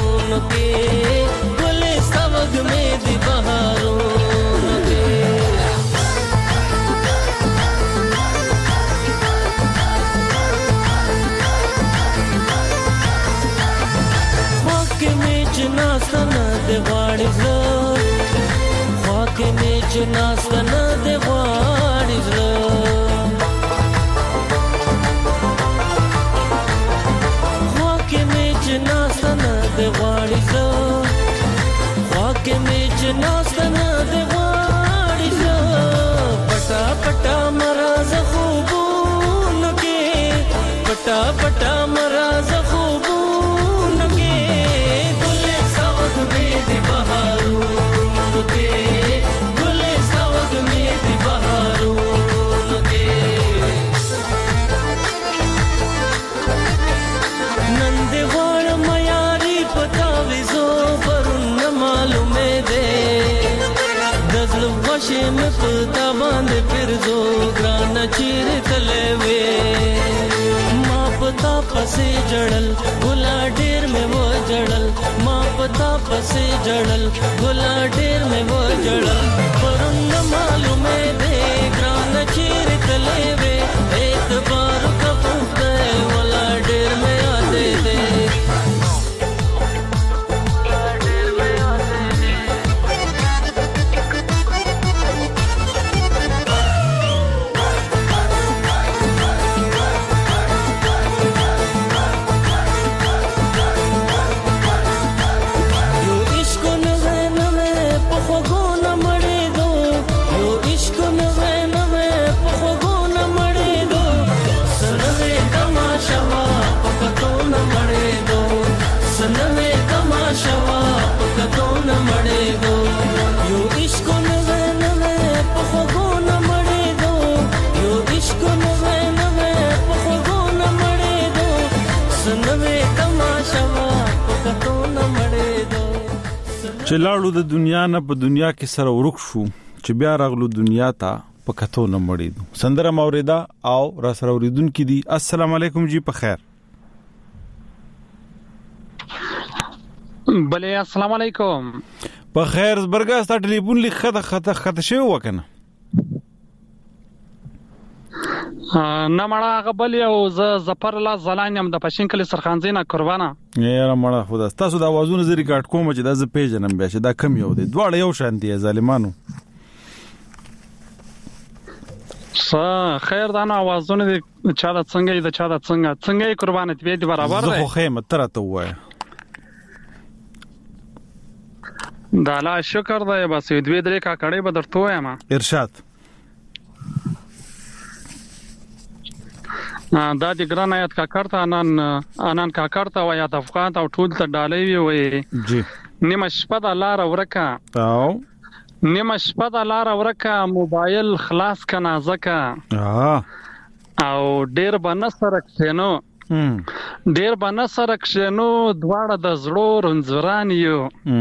Speaker 20: ګل سوګ مې دی بهارو خواکې مې جناستنه دی غواړي زه خواکې مې جناستنه دی غواړي زه خواکې مې جناستنه دی غواړي زه خواکې مې جناستنه دی غواړي زه پټا پټا مراز خوبونو کې پټا پټا مراز خوبونو کې ګل سوګ مې دی بهارونو کې ګل سوګ مې دی بهارونو کې نن دې غواړم یاري پتا وزو پرون معلومه ده دزل وشه مې پتا باندې پرزو ګران چیر تلې وې ما پتا پسې جړل ګلا ډېر مې و جړل ما پتا پسې جړل ګلا ډېر مې و جړل پرون معلومه ده ګران چیر تلې وې اعتبار کا پوښتې ولا ډېر مې یادې ده
Speaker 1: چې لاړو د دنیا نه په دنیا کې سره ورک شو چې بیا راغلو دنیا ته په کتو نه مړېدو. سندره موریدا او را سره اوریدونکو دي. السلام علیکم جی په خیر.
Speaker 6: بله السلام علیکم
Speaker 1: په خیر. زبرګا ستا ټلیفون لیک خطه شوی وکنه
Speaker 6: نه مړه هغه بل یو زفر الله زلانیم د پښین کلی سرخانزینه قربانه
Speaker 1: یاره مړه خدا تاسو د اوازونو زری کاټ کوم چې د ز پیژنم بیا چې دا کم یو دی دواړه یو شان دي ظالمانو.
Speaker 6: خیر دا نه اوازونه دي چا د څنګه د چا د څنګه قربانه دی برابر دی.
Speaker 1: زه خو خیمه تر ته وای
Speaker 6: دا لا شکر دی بس دوی درې کا کړي به درته وایم
Speaker 1: ارشاد.
Speaker 6: دا د ګران آیت کا کړتا انان کا کړتا و یا د افغان او ټول ته ډالۍ وي
Speaker 1: جی
Speaker 6: نیمه شپه د لار ورکا
Speaker 1: او
Speaker 6: نیمه شپه د لار ورکا موبایل خلاص کنا زکا او ډیر بنسر کښینو دواړه د زړو رنځوران یو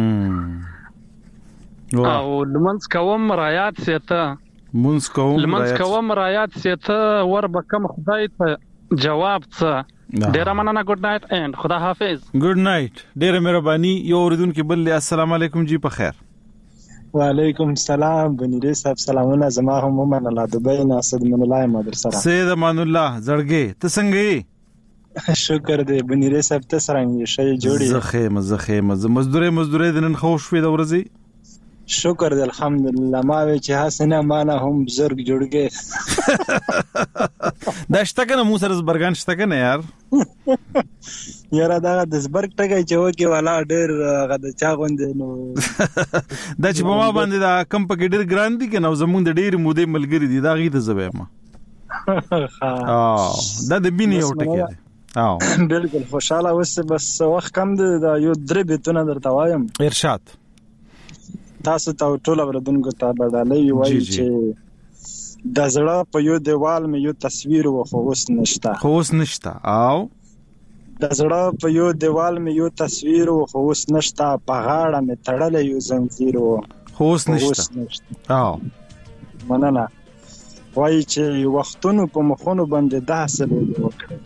Speaker 6: او لمنځ کوم رایات سیته لمنځ کوم رایات سیته ور بکم خدای ته جواب څه. ډیر مننه. ګډ نایټ اینڈ خدا حافظ.
Speaker 1: ګډ نایټ. ډیر مهرباني. یو اوریدونکو بل السلام علیکم جی په خیر.
Speaker 7: وعلیکم السلام بنیری صاحب سلامونه. زما هم من الله دبی ناسد من الله مدر سره
Speaker 1: سید امان الله زړګي ته څنګه یې؟
Speaker 7: شکر دې بنیری صاحب ته څنګه شي جوړي؟
Speaker 1: زخه مزدوري د نن خو شوې د ورځي
Speaker 7: شکر دې الحمدلله. ما وی چې حسنه معنا هم بزرګ جوړګي
Speaker 1: دا شته کنه مو سره زبرګان شته کنه یار
Speaker 7: یاره دا د زبرګ ټګي چې وکی والا ډېر غد چا غوندې نو
Speaker 1: دا چې په ما باندې دا کم پکې ډېر ګران دي کنه زمونږ د ډېر مودې ملګری دي دا غي ته زبې ما دا د بینې یو ټکی دی
Speaker 7: بالکل خوشاله اوسه بس وخت کم دی دا یو درې بیتونه درته وایم.
Speaker 1: ارشاد.
Speaker 7: تاسو ته ټول اوردونکو ته بدلې وایي چې د زړه په یو دیوال مې یو تصویر و خو اوس نشته.
Speaker 1: او
Speaker 7: د زړه په یو دیوال مې یو تصویر و خو اوس نشته. په غاړه مې تړلې یو زنجیر و
Speaker 1: خو اوس نشته. او
Speaker 7: مننه. وایي چې وختونو په مخونو باندې داسې لوبې وکړې.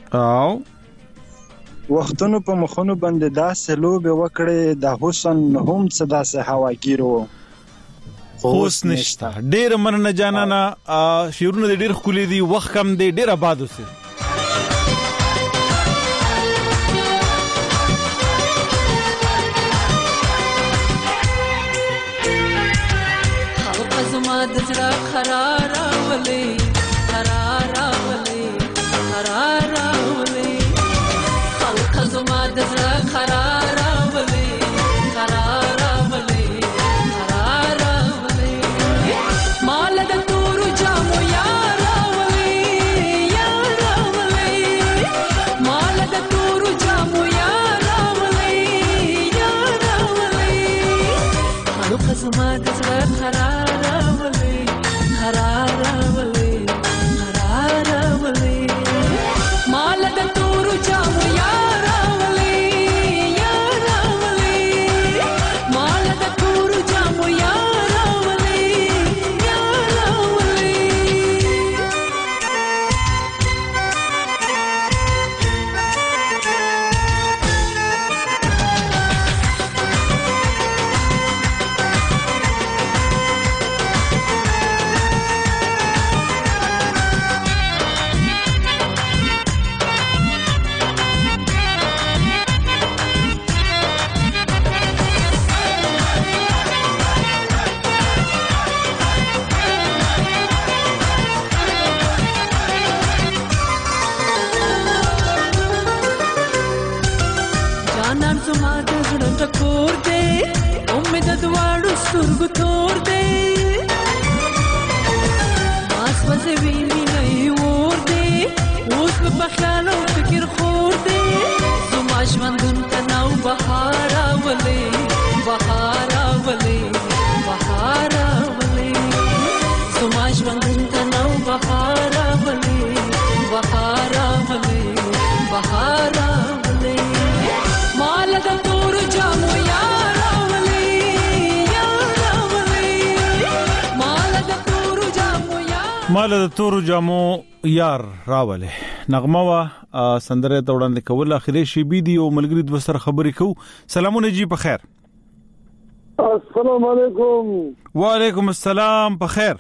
Speaker 7: وختونو په مخونو باندې داسې لوبې وکړې د حسن هم څه داسې هواګیر و
Speaker 1: خو اوس نشته. ډېر مننه جانانه. شعرونه دې ډېر ښکلي دي. وخت کم دی. ډېر آباد اوسې.
Speaker 20: خلق زما د زړه خراره ولې خراره ولې خراره ولې خلق زما د زړه خراره ولې خراره ولې خراره ولې مال د تور جامو یاره ولې یاره ولې مال د تور جامو یاره ولې یاره ولې خلق زما د زړه خراره ولې خراره ولې خراره ولې مال د تور جامو یاره ولې یاره ولې مال د تور جامو یاره ولې یاره ولې جانان زما د زړه ټکور دی امید د واړو سترګو تور دی ماس وځي ویني نه ور دی اوس په خیال او فکر خور دی زما ژوندون ته نو بهار ولې بهار ولې بهار ولې زما ژوندون ته نو بهار ولې بهار ولې بهار مال د تور جامو یاره ولې یاره ولې مال د تور جامو یاره
Speaker 1: مال د تور جامو یار راولې نغمه وا سندره ته وړاندې کول اخري شی بي دي او ملګری د سره خبرې کو. سلامونه جی په خیر.
Speaker 14: السلام علیکم.
Speaker 1: وعلیکم السلام په خیر.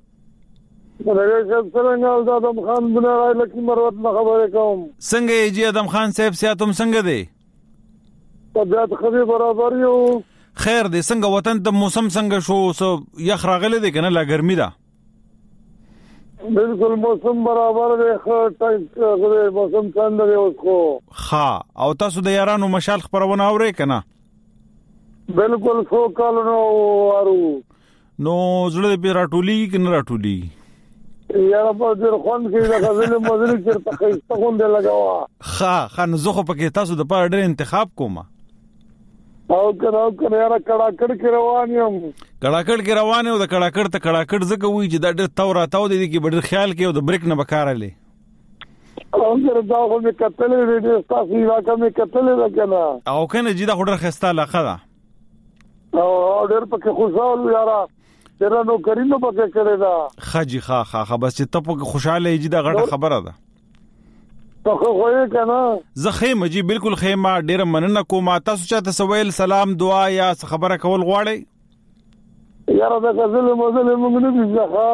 Speaker 14: څنګه ادم خان بنای لکی مروت خبرې کوم.
Speaker 1: څنګه جی ادم خان صاحب سیاتم څنګه دی؟
Speaker 14: طبيعت خبي برابر یو.
Speaker 1: خیر دې څنګه وطن ته موسم څنګه شو سو یخ راغله دي کنه لا ګرمي ده؟
Speaker 14: بالکل موسم برابر دی. خیر موسم څنګه دی اوس خو
Speaker 1: ها او تاسو د یارانو مشال خبرونه اورئ کنه؟
Speaker 14: بالکل سو کال نو ورو
Speaker 1: نو زړه دې راټولي کنه راټولي
Speaker 14: یاره په دې خوان کې د غزل مزل چرته خسته غونډه لگاوا.
Speaker 1: خان زخه پکې تاسو د پاره ډېر انتخاب کوم
Speaker 14: او کنه یاره کړاکړ کې روان یم.
Speaker 1: کړاکړ کې روان یو د کړاکړ ته کړاکړ زکه وی چې دا ډېر تور تاو دي کې ډېر خیال کې او د بریک نه بکارلې
Speaker 14: او سره دا خو مې کتلې ویډیو تاسو یې کمې کتلې وکنه
Speaker 1: او کنه جی دا خډر خسته علاقه ده
Speaker 14: او ډېر پکې خوشاله یاره تیرا نو کرینو پکې کړی دا
Speaker 1: خاجي خا بس چې ته په خوشاله یې دا غټه خبره ده.
Speaker 14: ته خو یې کنه
Speaker 1: زه خیمه جی بالکل خیمه ډېر مننه کوم. تاسو چاته سویل سلام دعا یا خبره کول غواړئ؟
Speaker 14: یاره د غزل مزل موږ نه بيځه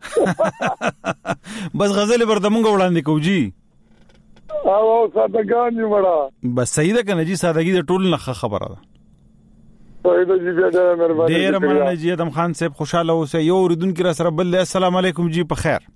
Speaker 1: بس غزل ورته موږ وړاندې کوو جی
Speaker 14: او سادهګان یې وړه
Speaker 1: بس صحیح ده کنه جی سادهګي د ټول نه خبره ده. ډیر مننه جی ادم خان صاحب خوشاله اوسه. یو اوریدونکو را سره بل. السلام علیکم جی په خیر.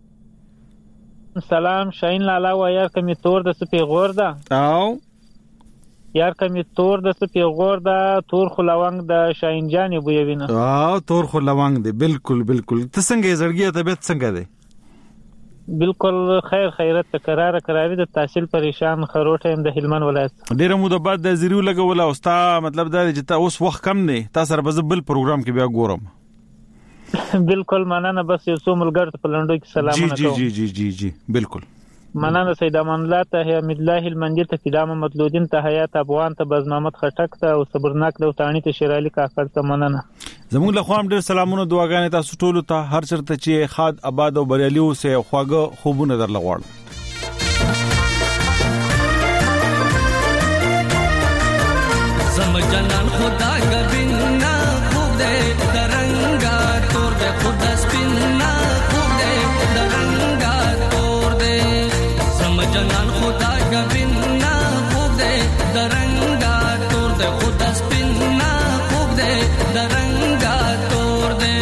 Speaker 5: سلام شاهین لالا و یار کمی تور د سپی غور ده
Speaker 1: او
Speaker 5: یار کمی تور د سپی غور ده تور خلوانګ د شاهین جان بو یوینه
Speaker 1: او تور خلوانګ دی. بالکل بالکل. ته څنګه زړګي طبيعت څنګه دی؟
Speaker 5: بالکل خیر خیرت قرار قراری د تحصیل پریشان خروټه د هلمند ولایت.
Speaker 1: ډیره مو د بعد د زیرو لګول او ستا مطلب دا چې تا اوس وخت کم دی تاسو سره بل پروګرام کې بیا ګورم.
Speaker 5: بالکل مننه. بس یو څو ملګر ته پلندو کې سلامونه کوم.
Speaker 1: جی جی جی جی بالکل
Speaker 5: مننه. سید امان الله ته حمید الله المنجد ته فدام مطلودین ته حیات افغان ته بز محمد خټک ته او صبرناک له تانی ته شیرالي کاکړ ته مننه.
Speaker 1: زموږ له خوام ډیر سلامونه دعاګانې تاسو ټول ته هر چرته چې خاد آباد او بریالي اوسه خواږه خوبونه در لغواړم.
Speaker 20: زم جنان خدا گبینا خوب دے درنگا تور دے خدا سپینا خوب دے درنگا تور دے. زم جنان خدا گبینا خوب دے درنگا تور دے خدا سپینا خوب دے درنگا تور دے.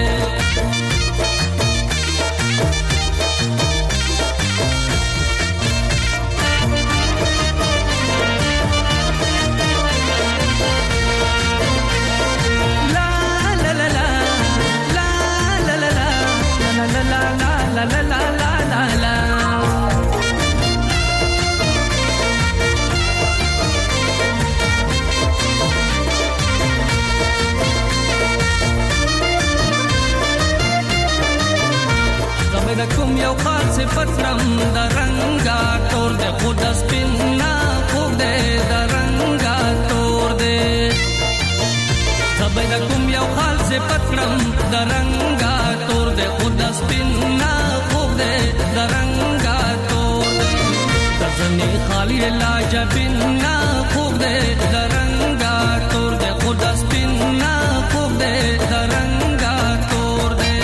Speaker 20: کوم یو خاص پترم درنګا تور دے خدا سپینا خوب دے درنګا تور دے. زبې کوم یو خاص پترم درنګا تور دے خدا سپینا خوب دے درنګا تور دے. تزنی خالی لاجبینا خوب دے درنګا تور دے خدا سپینا خوب دے درنګا تور دے.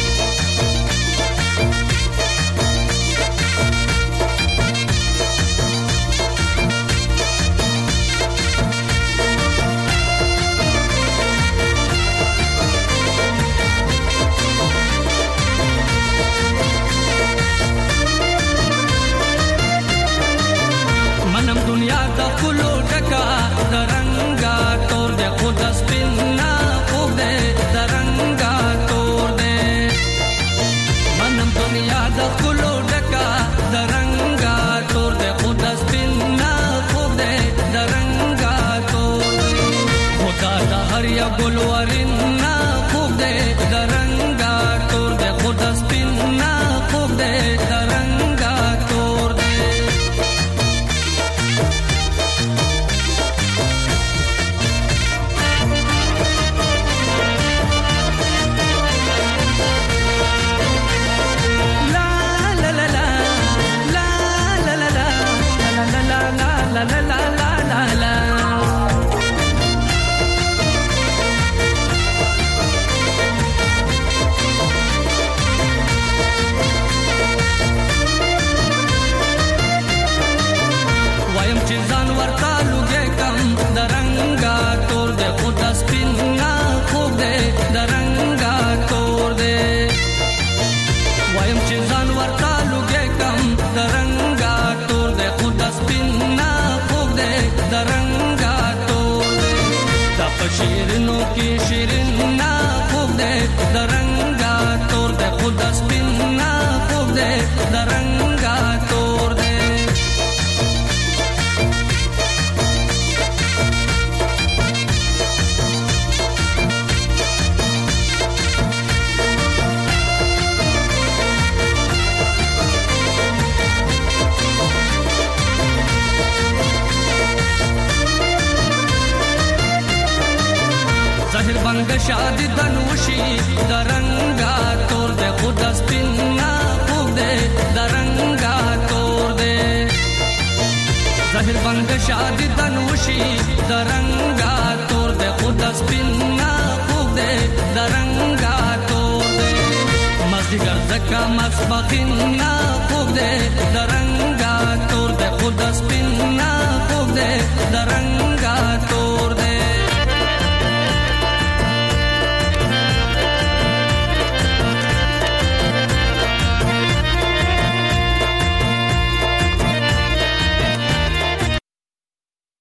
Speaker 20: دنیا دا کلو ټکا درنګا تور دے خدا سپینا خوب دے درنګا تور دے. منم دنیا دا کلو ټکا درنګا تور دے خدا سپینا خوب دے درنګا تور دے. خدا دا هر یو ګلورینا خوب دے درنګا تور دے خدا سپینا خوب دے درنګا تور دے. شیرینو کی شیرین خوب دے درنگا تور دے خدا سپینا خوب دے درنگا تور دے. ظاهر بنگ شادی دنوشی درنگا تور دے خدا سپینا خوب دے درنگا تور دے. ظاهر بنگ شادی دنوشی درنگا تور دے خدا سپینا خوب دے درنگا تور دے. مازدیگر زکا مسبخینا خوب دے درنگا تور دے خدا سپینا خوب دے درنگا